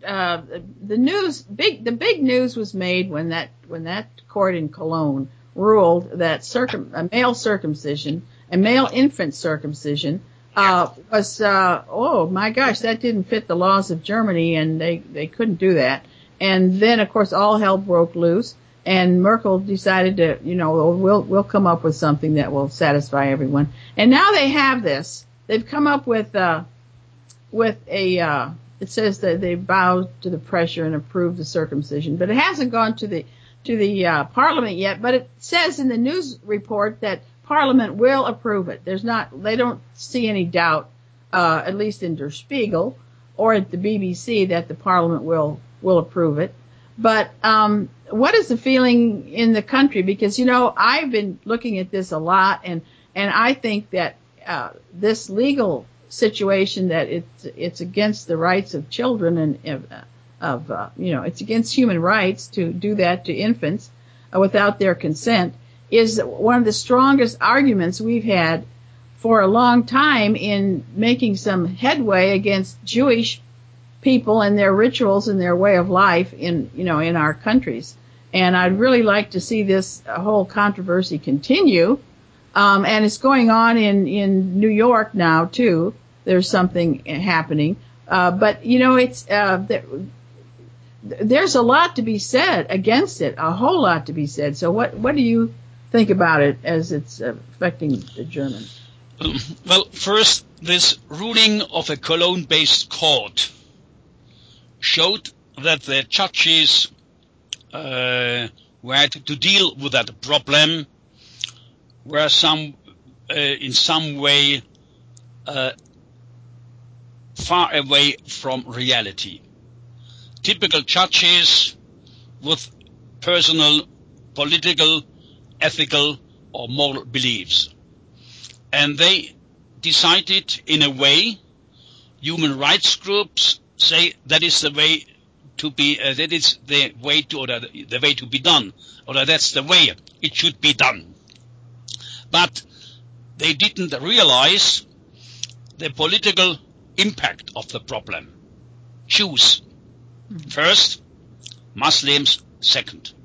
the big news was made when that court in Cologne ruled that male circumcision and male infant circumcision was oh my gosh, that didn't fit the laws of Germany, and they couldn't do that. And then of course all hell broke loose, and Merkel decided to, we'll come up with something that will satisfy everyone. And now they have this. They've come up with a it says that they bowed to the pressure and approved the circumcision, but it hasn't gone to the Parliament yet. But it says in the news report that Parliament will approve it. They don't see any doubt, at least in Der Spiegel or at the BBC, that the Parliament will approve it. But what is the feeling in the country? Because I've been looking at this a lot, and I think that this legal situation, that it's against the rights of children, and it's against human rights to do that to infants without their consent, is one of the strongest arguments we've had for a long time in making some headway against Jewish people and their rituals and their way of life in our countries. And I'd really like to see this whole controversy continue. And it's going on in New York now too. There's something happening. But it's, there's a lot to be said against it, a whole lot to be said. So what do you think about it as it's affecting the Germans? Well, first, this ruling of a Cologne-based court showed that the judges who had to deal with that problem were in some way far away from reality. Typical judges with personal, political, ethical, or moral beliefs. And they decided in a way, human rights groups say that is the way to be, that is the way to, or the way to be done, or that's the way it should be done. But they didn't realize the political impact of the problem. Jews first, Muslims second.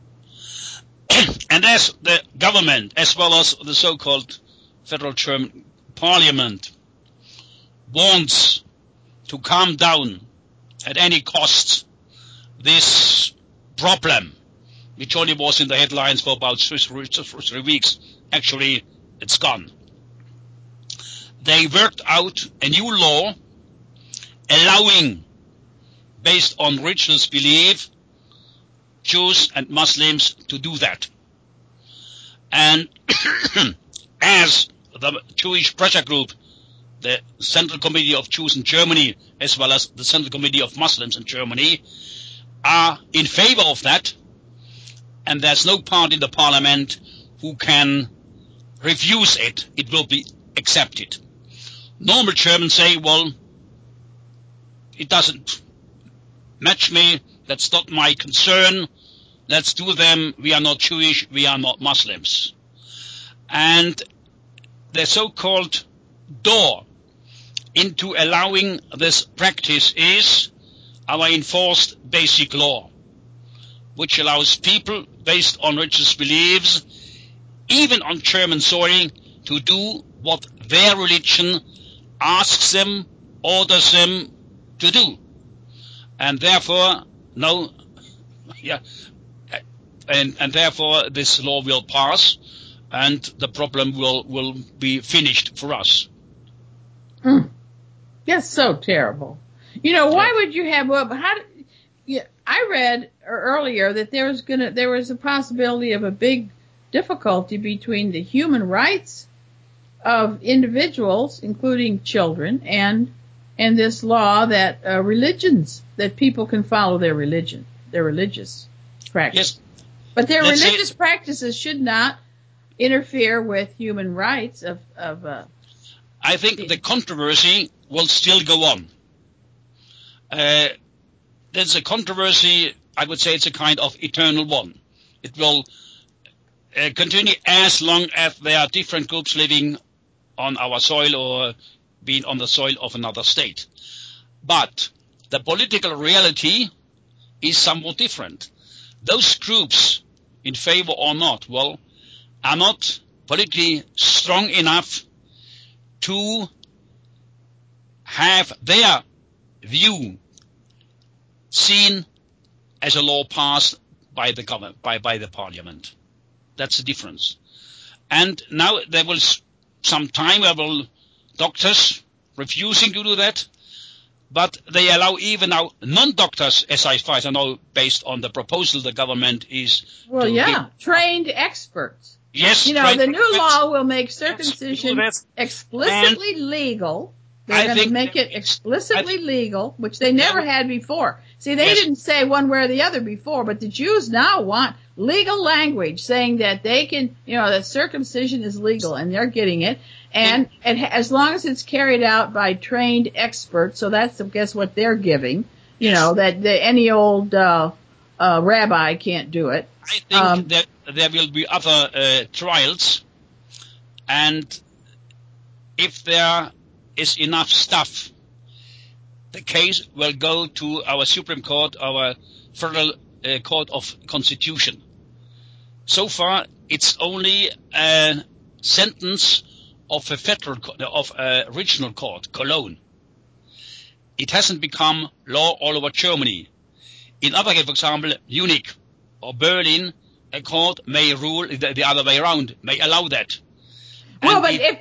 And as the government, as well as the so-called Federal German Parliament, wants to calm down at any cost this problem, which only was in the headlines for about 3 weeks, actually it's gone. They worked out a new law allowing, based on religious belief, Jews and Muslims to do that. And as the Jewish pressure group the Central Committee of Jews in Germany, as well as the Central Committee of Muslims in Germany, are in favor of that, and there's no part in the parliament who can refuse it. It will be accepted. Normal Germans say, well, it doesn't match me, that's not my concern, let's do them, we are not Jewish, we are not Muslims. And the so-called door into allowing this practice is our enforced basic law, which allows people based on religious beliefs, even on German soil, to do what their religion asks them, orders them to do. And therefore, and therefore this law will pass, and the problem will be finished for us. That's so terrible. Why would you have? I read earlier that there was a possibility of a big difficulty between the human rights of individuals, including children, and this law that religions, that people can follow their religion, their religious practice. Yes. But their religious practices should not interfere with human rights of I think the controversy will still go on. There's a controversy, I would say it's a kind of eternal one. It will continue as long as there are different groups living on our soil or being on the soil of another state. But the political reality is somewhat different. Those groups, in favor or not, are not politically strong enough to have their view seen as a law passed by the government, by the parliament. That's the difference. And now there will some time doctors refusing to do that, but they allow even now non-doctors, as far as I know, based on the proposal the government is. Trained experts. Yes, the new law will make circumcision explicitly legal. They're going to make it explicitly legal, which they never had before. See, they didn't say one way or the other before, but the Jews now want legal language saying that they can, that circumcision is legal, and they're getting it. And as long as it's carried out by trained experts, so that's, I guess, what they're giving, that any old rabbi can't do it. I think that there will be other trials, and if there is enough stuff, the case will go to our Supreme Court, our Federal Court of Constitution. So far, it's only a sentence of a regional court, Cologne. It hasn't become law all over Germany. In other cases, for example, Munich or Berlin, a court may rule the other way around, may allow that. Well, but if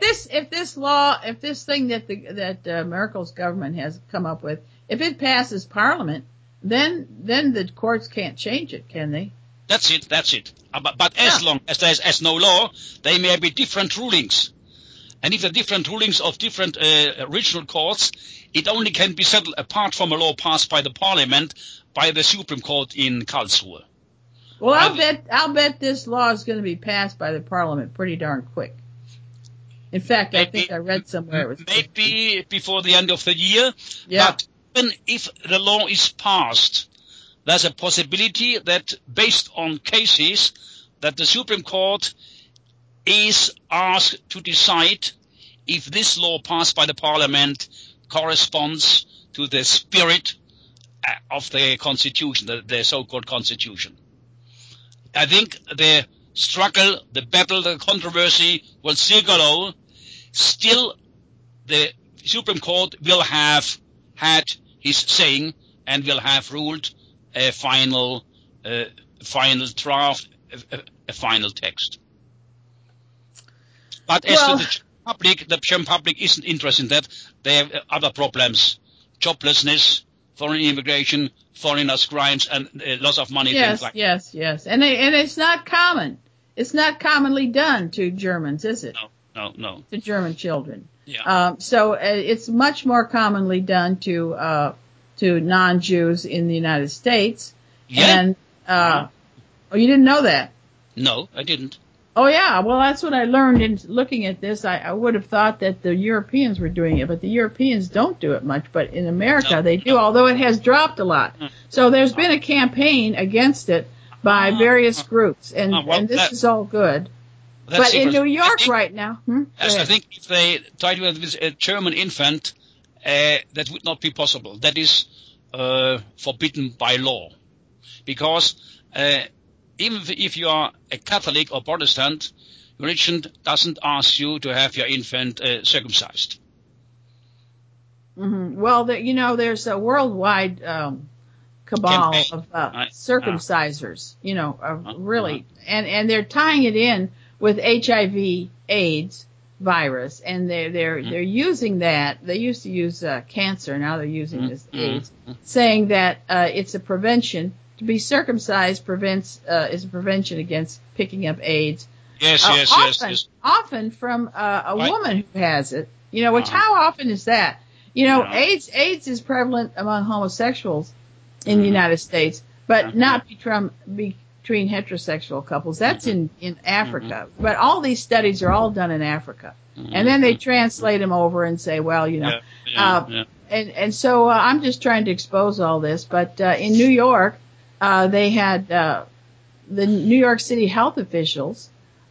this thing that Merkel's government has come up with, if it passes Parliament, then the courts can't change it, can they? That's it. But as long as there's no law, there may be different rulings. And if there are different rulings of different regional courts, it only can be settled apart from a law passed by the Parliament, by the Supreme Court in Karlsruhe. Well, I'll bet this law is going to be passed by the Parliament pretty darn quick. In fact, I think I read somewhere it was maybe before the end of the year. Yeah. But even if the law is passed, there's a possibility that, based on cases, that the Supreme Court is asked to decide if this law passed by the Parliament corresponds to the spirit of the Constitution, the so-called Constitution. I think the struggle, the battle, the controversy will still go on. Still, the Supreme Court will have had his saying and will have ruled a final draft, a final text. But as to the German public isn't interested in that. They have other problems: joblessness, foreign immigration, foreigners' crimes, and loss of money. Yes, things like yes. And it's not common. It's not commonly done to Germans, is it? No. No. to German children. Yeah. So it's much more commonly done to non-Jews in the United States. Yeah. And oh, you didn't know that? No, I didn't. Oh yeah, well that's what I learned in looking at this. I would have thought that the Europeans were doing it, but the Europeans don't do it much. But in America they do, although it has dropped a lot. So there's been a campaign against it by various groups, and this is all good. But in New York right now, Yes, I think if they try to have this German infant, that would not be possible. That is forbidden by law, because even if you are a Catholic or Protestant, religion doesn't ask you to have your infant circumcised. Mm-hmm. Well, there's a worldwide cabal of circumcisers, really, and they're tying it in with HIV/AIDS virus, and they're using that. They used to use cancer, now they're using this AIDS, saying that it's a prevention. To be circumcised is a prevention against picking up AIDS. Yes. Often from a woman who has it. Which how often is that? AIDS is prevalent among homosexuals in the United States, but not between heterosexual couples. That's in Africa. But all these studies are all done in Africa. And then they translate them over and say, well, and so I'm just trying to expose all this. But in New York, they had the New York City health officials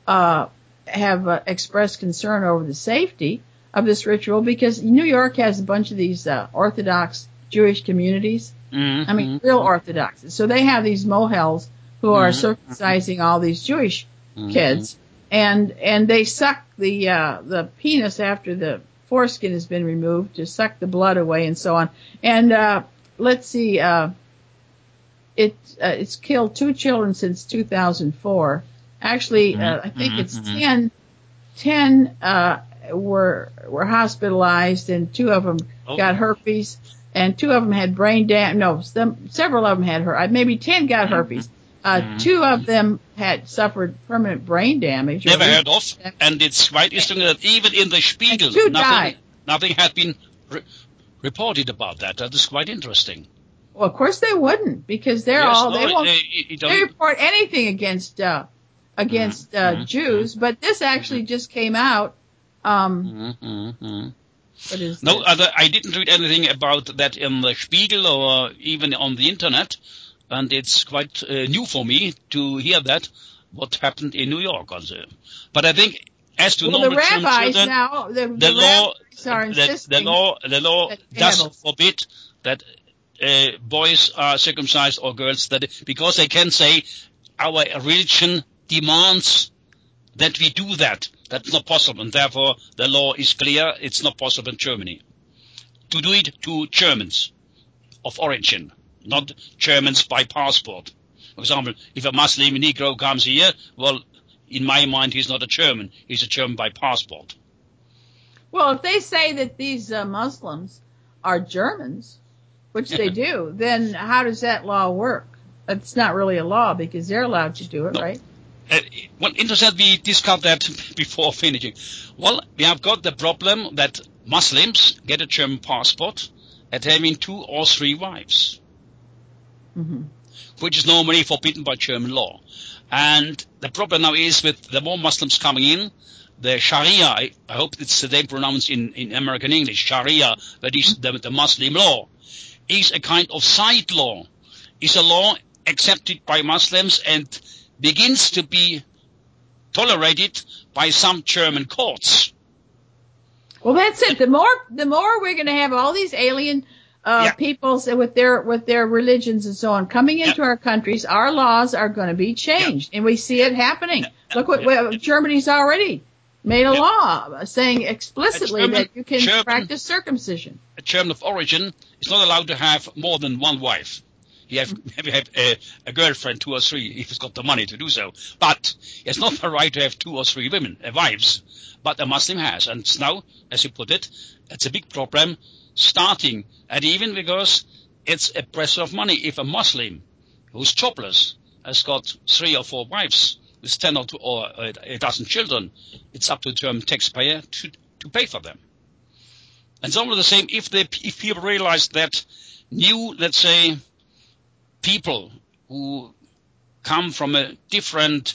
have expressed concern over the safety of this ritual because New York has a bunch of these Orthodox Jewish communities. I mean, real Orthodox. So they have these mohels who are circumcising all these Jewish kids, and they suck the penis after the foreskin has been removed to suck the blood away and so on. And let's see, it's killed 2 children since 2004. Actually, I think it's 10 were hospitalized, and 2 of them got herpes, and 2 of them had brain damage. No, several of them had maybe 10 got herpes. 2 of them had suffered permanent brain damage. Never heard of, and it's quite interesting that even in the Spiegel, nothing had been reported about that. That is quite interesting. Well, of course they wouldn't, because they report anything against Jews, but this actually just came out. What is no, I didn't read anything about that in the Spiegel or even on the internet, and it's quite new for me to hear that what happened in New York also. But I think as to normal the rabbis children, now, the rabbis are insisting the law does forbid that boys are circumcised or girls, because they can say our religion demands that we do that. That's not possible, and therefore the law is clear. It's not possible in Germany to do it to Germans of origin, not Germans by passport. For example, if a Muslim Negro comes here, well, in my mind, he's not a German. He's a German by passport. Well, if they say that these Muslims are Germans, which they do, then how does that law work? It's not really a law because they're allowed to do it, right? Well, interesting, we discussed that before finishing. Well, we have got the problem that Muslims get a German passport at having 2 or 3 wives, which is normally forbidden by German law. And the problem now is with the more Muslims coming in, the Sharia, I hope it's the name pronounced in American English, Sharia, that is the Muslim law, is a kind of side law, is a law accepted by Muslims and begins to be tolerated by some German courts. Well, that's it. The more we're going to have all these alien peoples with their religions and so on coming into our countries, our laws are going to be changed, and we see it happening. Look what Germany's already made a law saying explicitly that you can practice circumcision. A German of origin is not allowed to have more than 1 wife. He have a girlfriend, 2 or 3, if he's got the money to do so. But he has not the right to have 2 or 3 women, wives. But a Muslim has. And now, as you put it, it's a big problem starting. And even because it's a pressure of money. If a Muslim who's jobless has got 3 or 4 wives, with 10 or a dozen children, it's up to the German taxpayer to pay for them. And it's almost the same if people realize that new, let's say, people who come from a different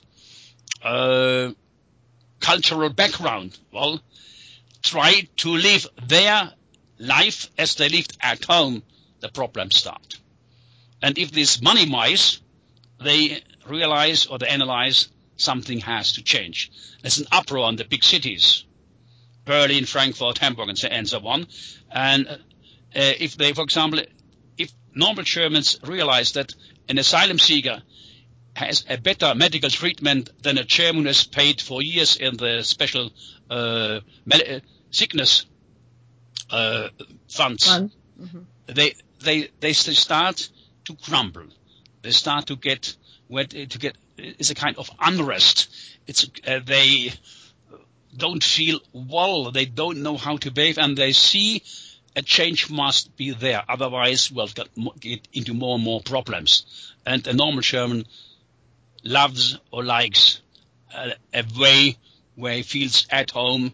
cultural background, well, try to live their life as they lived at home, the problems start. And if these money mice, they realize or they analyze something has to change. There's an uproar in the big cities, Berlin, Frankfurt, Hamburg, and so on. And if they, for example, if normal Germans realize that an asylum seeker has a better medical treatment than a German who has paid for years in the special sickness funds, Mm-hmm. they start to crumble. They start to get it's a kind of unrest. It's they don't feel well. They don't know how to behave, and they see a change must be there. Otherwise, we'll get into more and more problems. And a normal German loves or likes a way where he feels at home,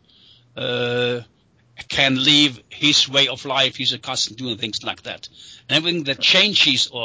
can live his way of life. He's accustomed to doing things like that. And everything that changes or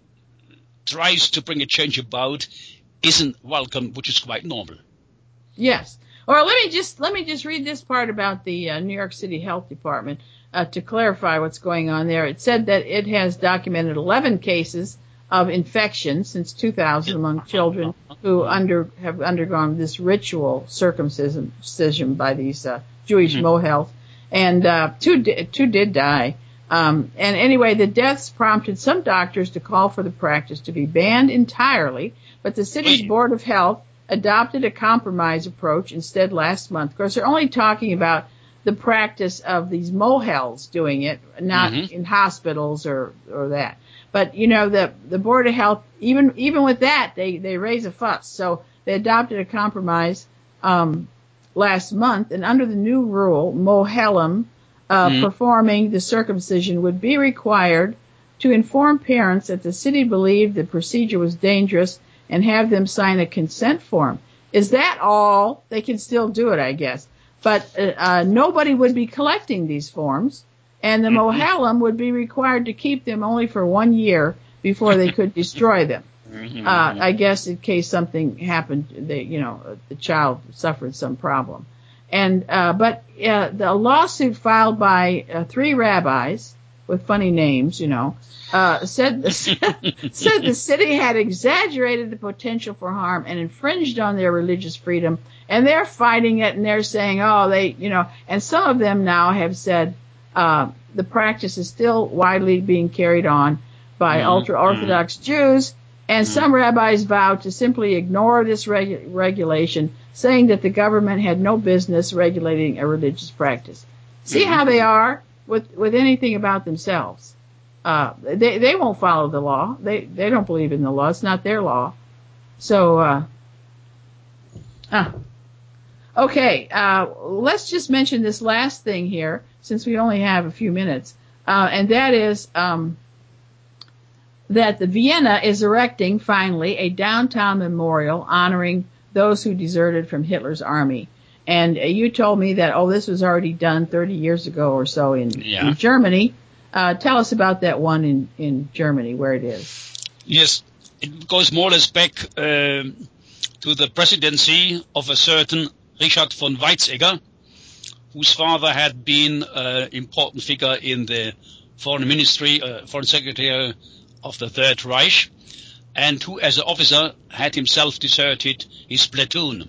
tries to bring a change about isn't welcome, which is quite normal. Yes. Or let me just read this part about the New York City Health Department to clarify what's going on there. It said that it has documented 11 cases of infection since 2000 among children who have undergone this ritual circumcision by these Jewish mohels, and two did die. And anyway, the deaths prompted some doctors to call for the practice to be banned entirely, but the city's Board of Health adopted a compromise approach instead last month. Of course, they're only talking about the practice of these mohels doing it, not in hospitals or that. But, you know, the Board of Health, even with that, they raise a fuss. So they adopted a compromise last month, and under the new rule, mohelim performing the circumcision would be required to inform parents that the city believed the procedure was dangerous and have them sign a consent form. Is that all? They can still do it, I guess. But nobody would be collecting these forms, and the mohelim would be required to keep them only for 1 year before they could destroy them. I guess in case something happened, the child suffered some problem. And but the lawsuit filed by 3 rabbis with funny names, said the city had exaggerated the potential for harm and infringed on their religious freedom, and they're fighting it, and they're saying, and some of them now have said the practice is still widely being carried on by ultra-Orthodox Jews, and some rabbis vowed to simply ignore this regulation, saying that the government had no business regulating a religious practice. See how they are with anything about themselves. They won't follow the law. They don't believe in the law. It's not their law. So, okay. Let's just mention this last thing here, since we only have a few minutes, and that is that the Vienna is erecting finally a downtown memorial honoring those who deserted from Hitler's army. And you told me that this was already done 30 years ago or so in Germany. Tell us about that one in Germany, where it is. Yes, it goes more or less back to the presidency of a certain Richard von Weizsäcker, whose father had been an important figure in the foreign ministry, foreign secretary of the Third Reich, and who as an officer had himself deserted his platoon.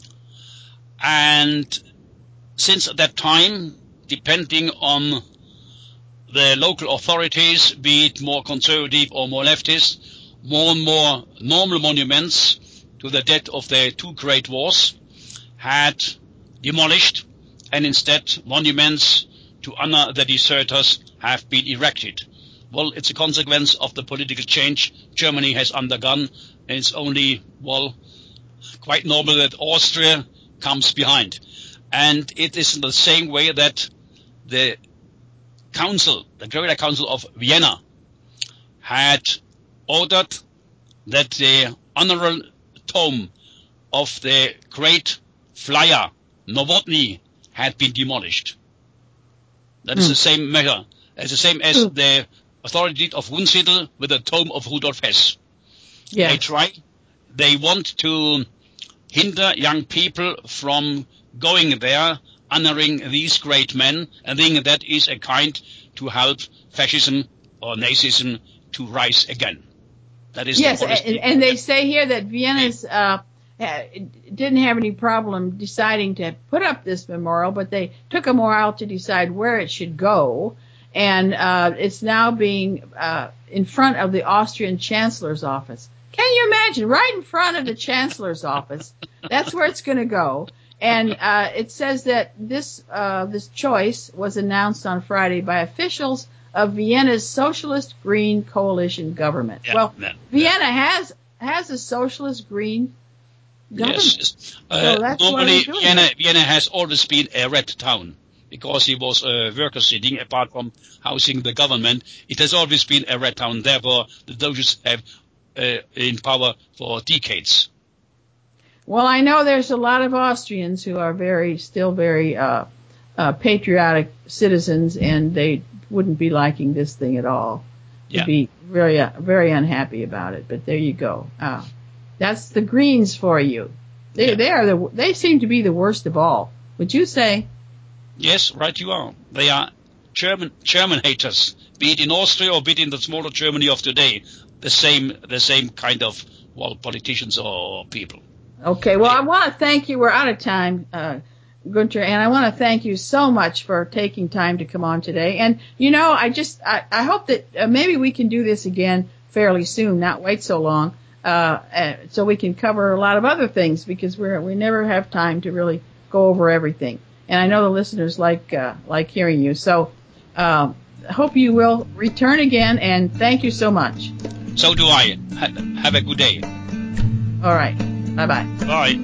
And since that time, depending on the local authorities, be it more conservative or more leftist, more and more normal monuments to the dead of the 2 great wars had demolished, and instead monuments to honor the deserters have been erected. Well, it's a consequence of the political change Germany has undergone, and it's only, quite normal that Austria comes behind. And it is in the same way that the Greater Council of Vienna had ordered that the honorable tomb of the great flyer Novotny had been demolished. That is the same measure. It's the same as the authority of Wunsiedel with the tomb of Rudolf Hess. Yes. They want to hinder young people from going there, honoring these great men, and think that is a kind to help fascism or Nazism to rise again. That is yes, the policy. and they say here that Vienna's didn't have any problem deciding to put up this memorial, but they took a while to decide where it should go, and it's now being in front of the Austrian Chancellor's office. Can you imagine? Right in front of the Chancellor's office. That's where it's going to go. And it says that this choice was announced on Friday by officials of Vienna's Socialist Green Coalition government. Vienna has a Socialist Green government. Yes. So that's normally, why Vienna has always been a red town because it was a worker city. Apart from housing the government, it has always been a red town. Therefore, the Doges have in power for decades. Well, I know there's a lot of Austrians who are still very patriotic citizens, and they wouldn't be liking this thing at all. They'd be very, very unhappy about it. But there you go. That's the Greens for you. They seem to be the worst of all. Would you say? Yes, right. You are. They are German haters, be it in Austria or be it in the smaller Germany of today. The same kind of politicians or people. Okay, well, I want to thank you. We're out of time, Gunter, and I want to thank you so much for taking time to come on today. And, I hope that maybe we can do this again fairly soon, not wait so long, so we can cover a lot of other things, because we never have time to really go over everything. And I know the listeners like hearing you. So I hope you will return again, and thank you so much. So do I. Have a good day. All right. Bye-bye. Bye.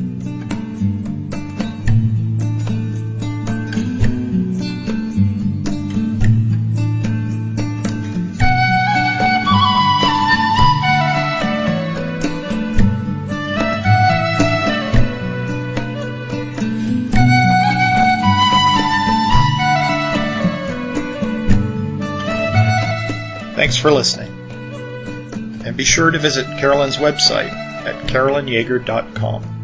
Thanks for listening. And be sure to visit Carolyn's website at carolynjaeger.com.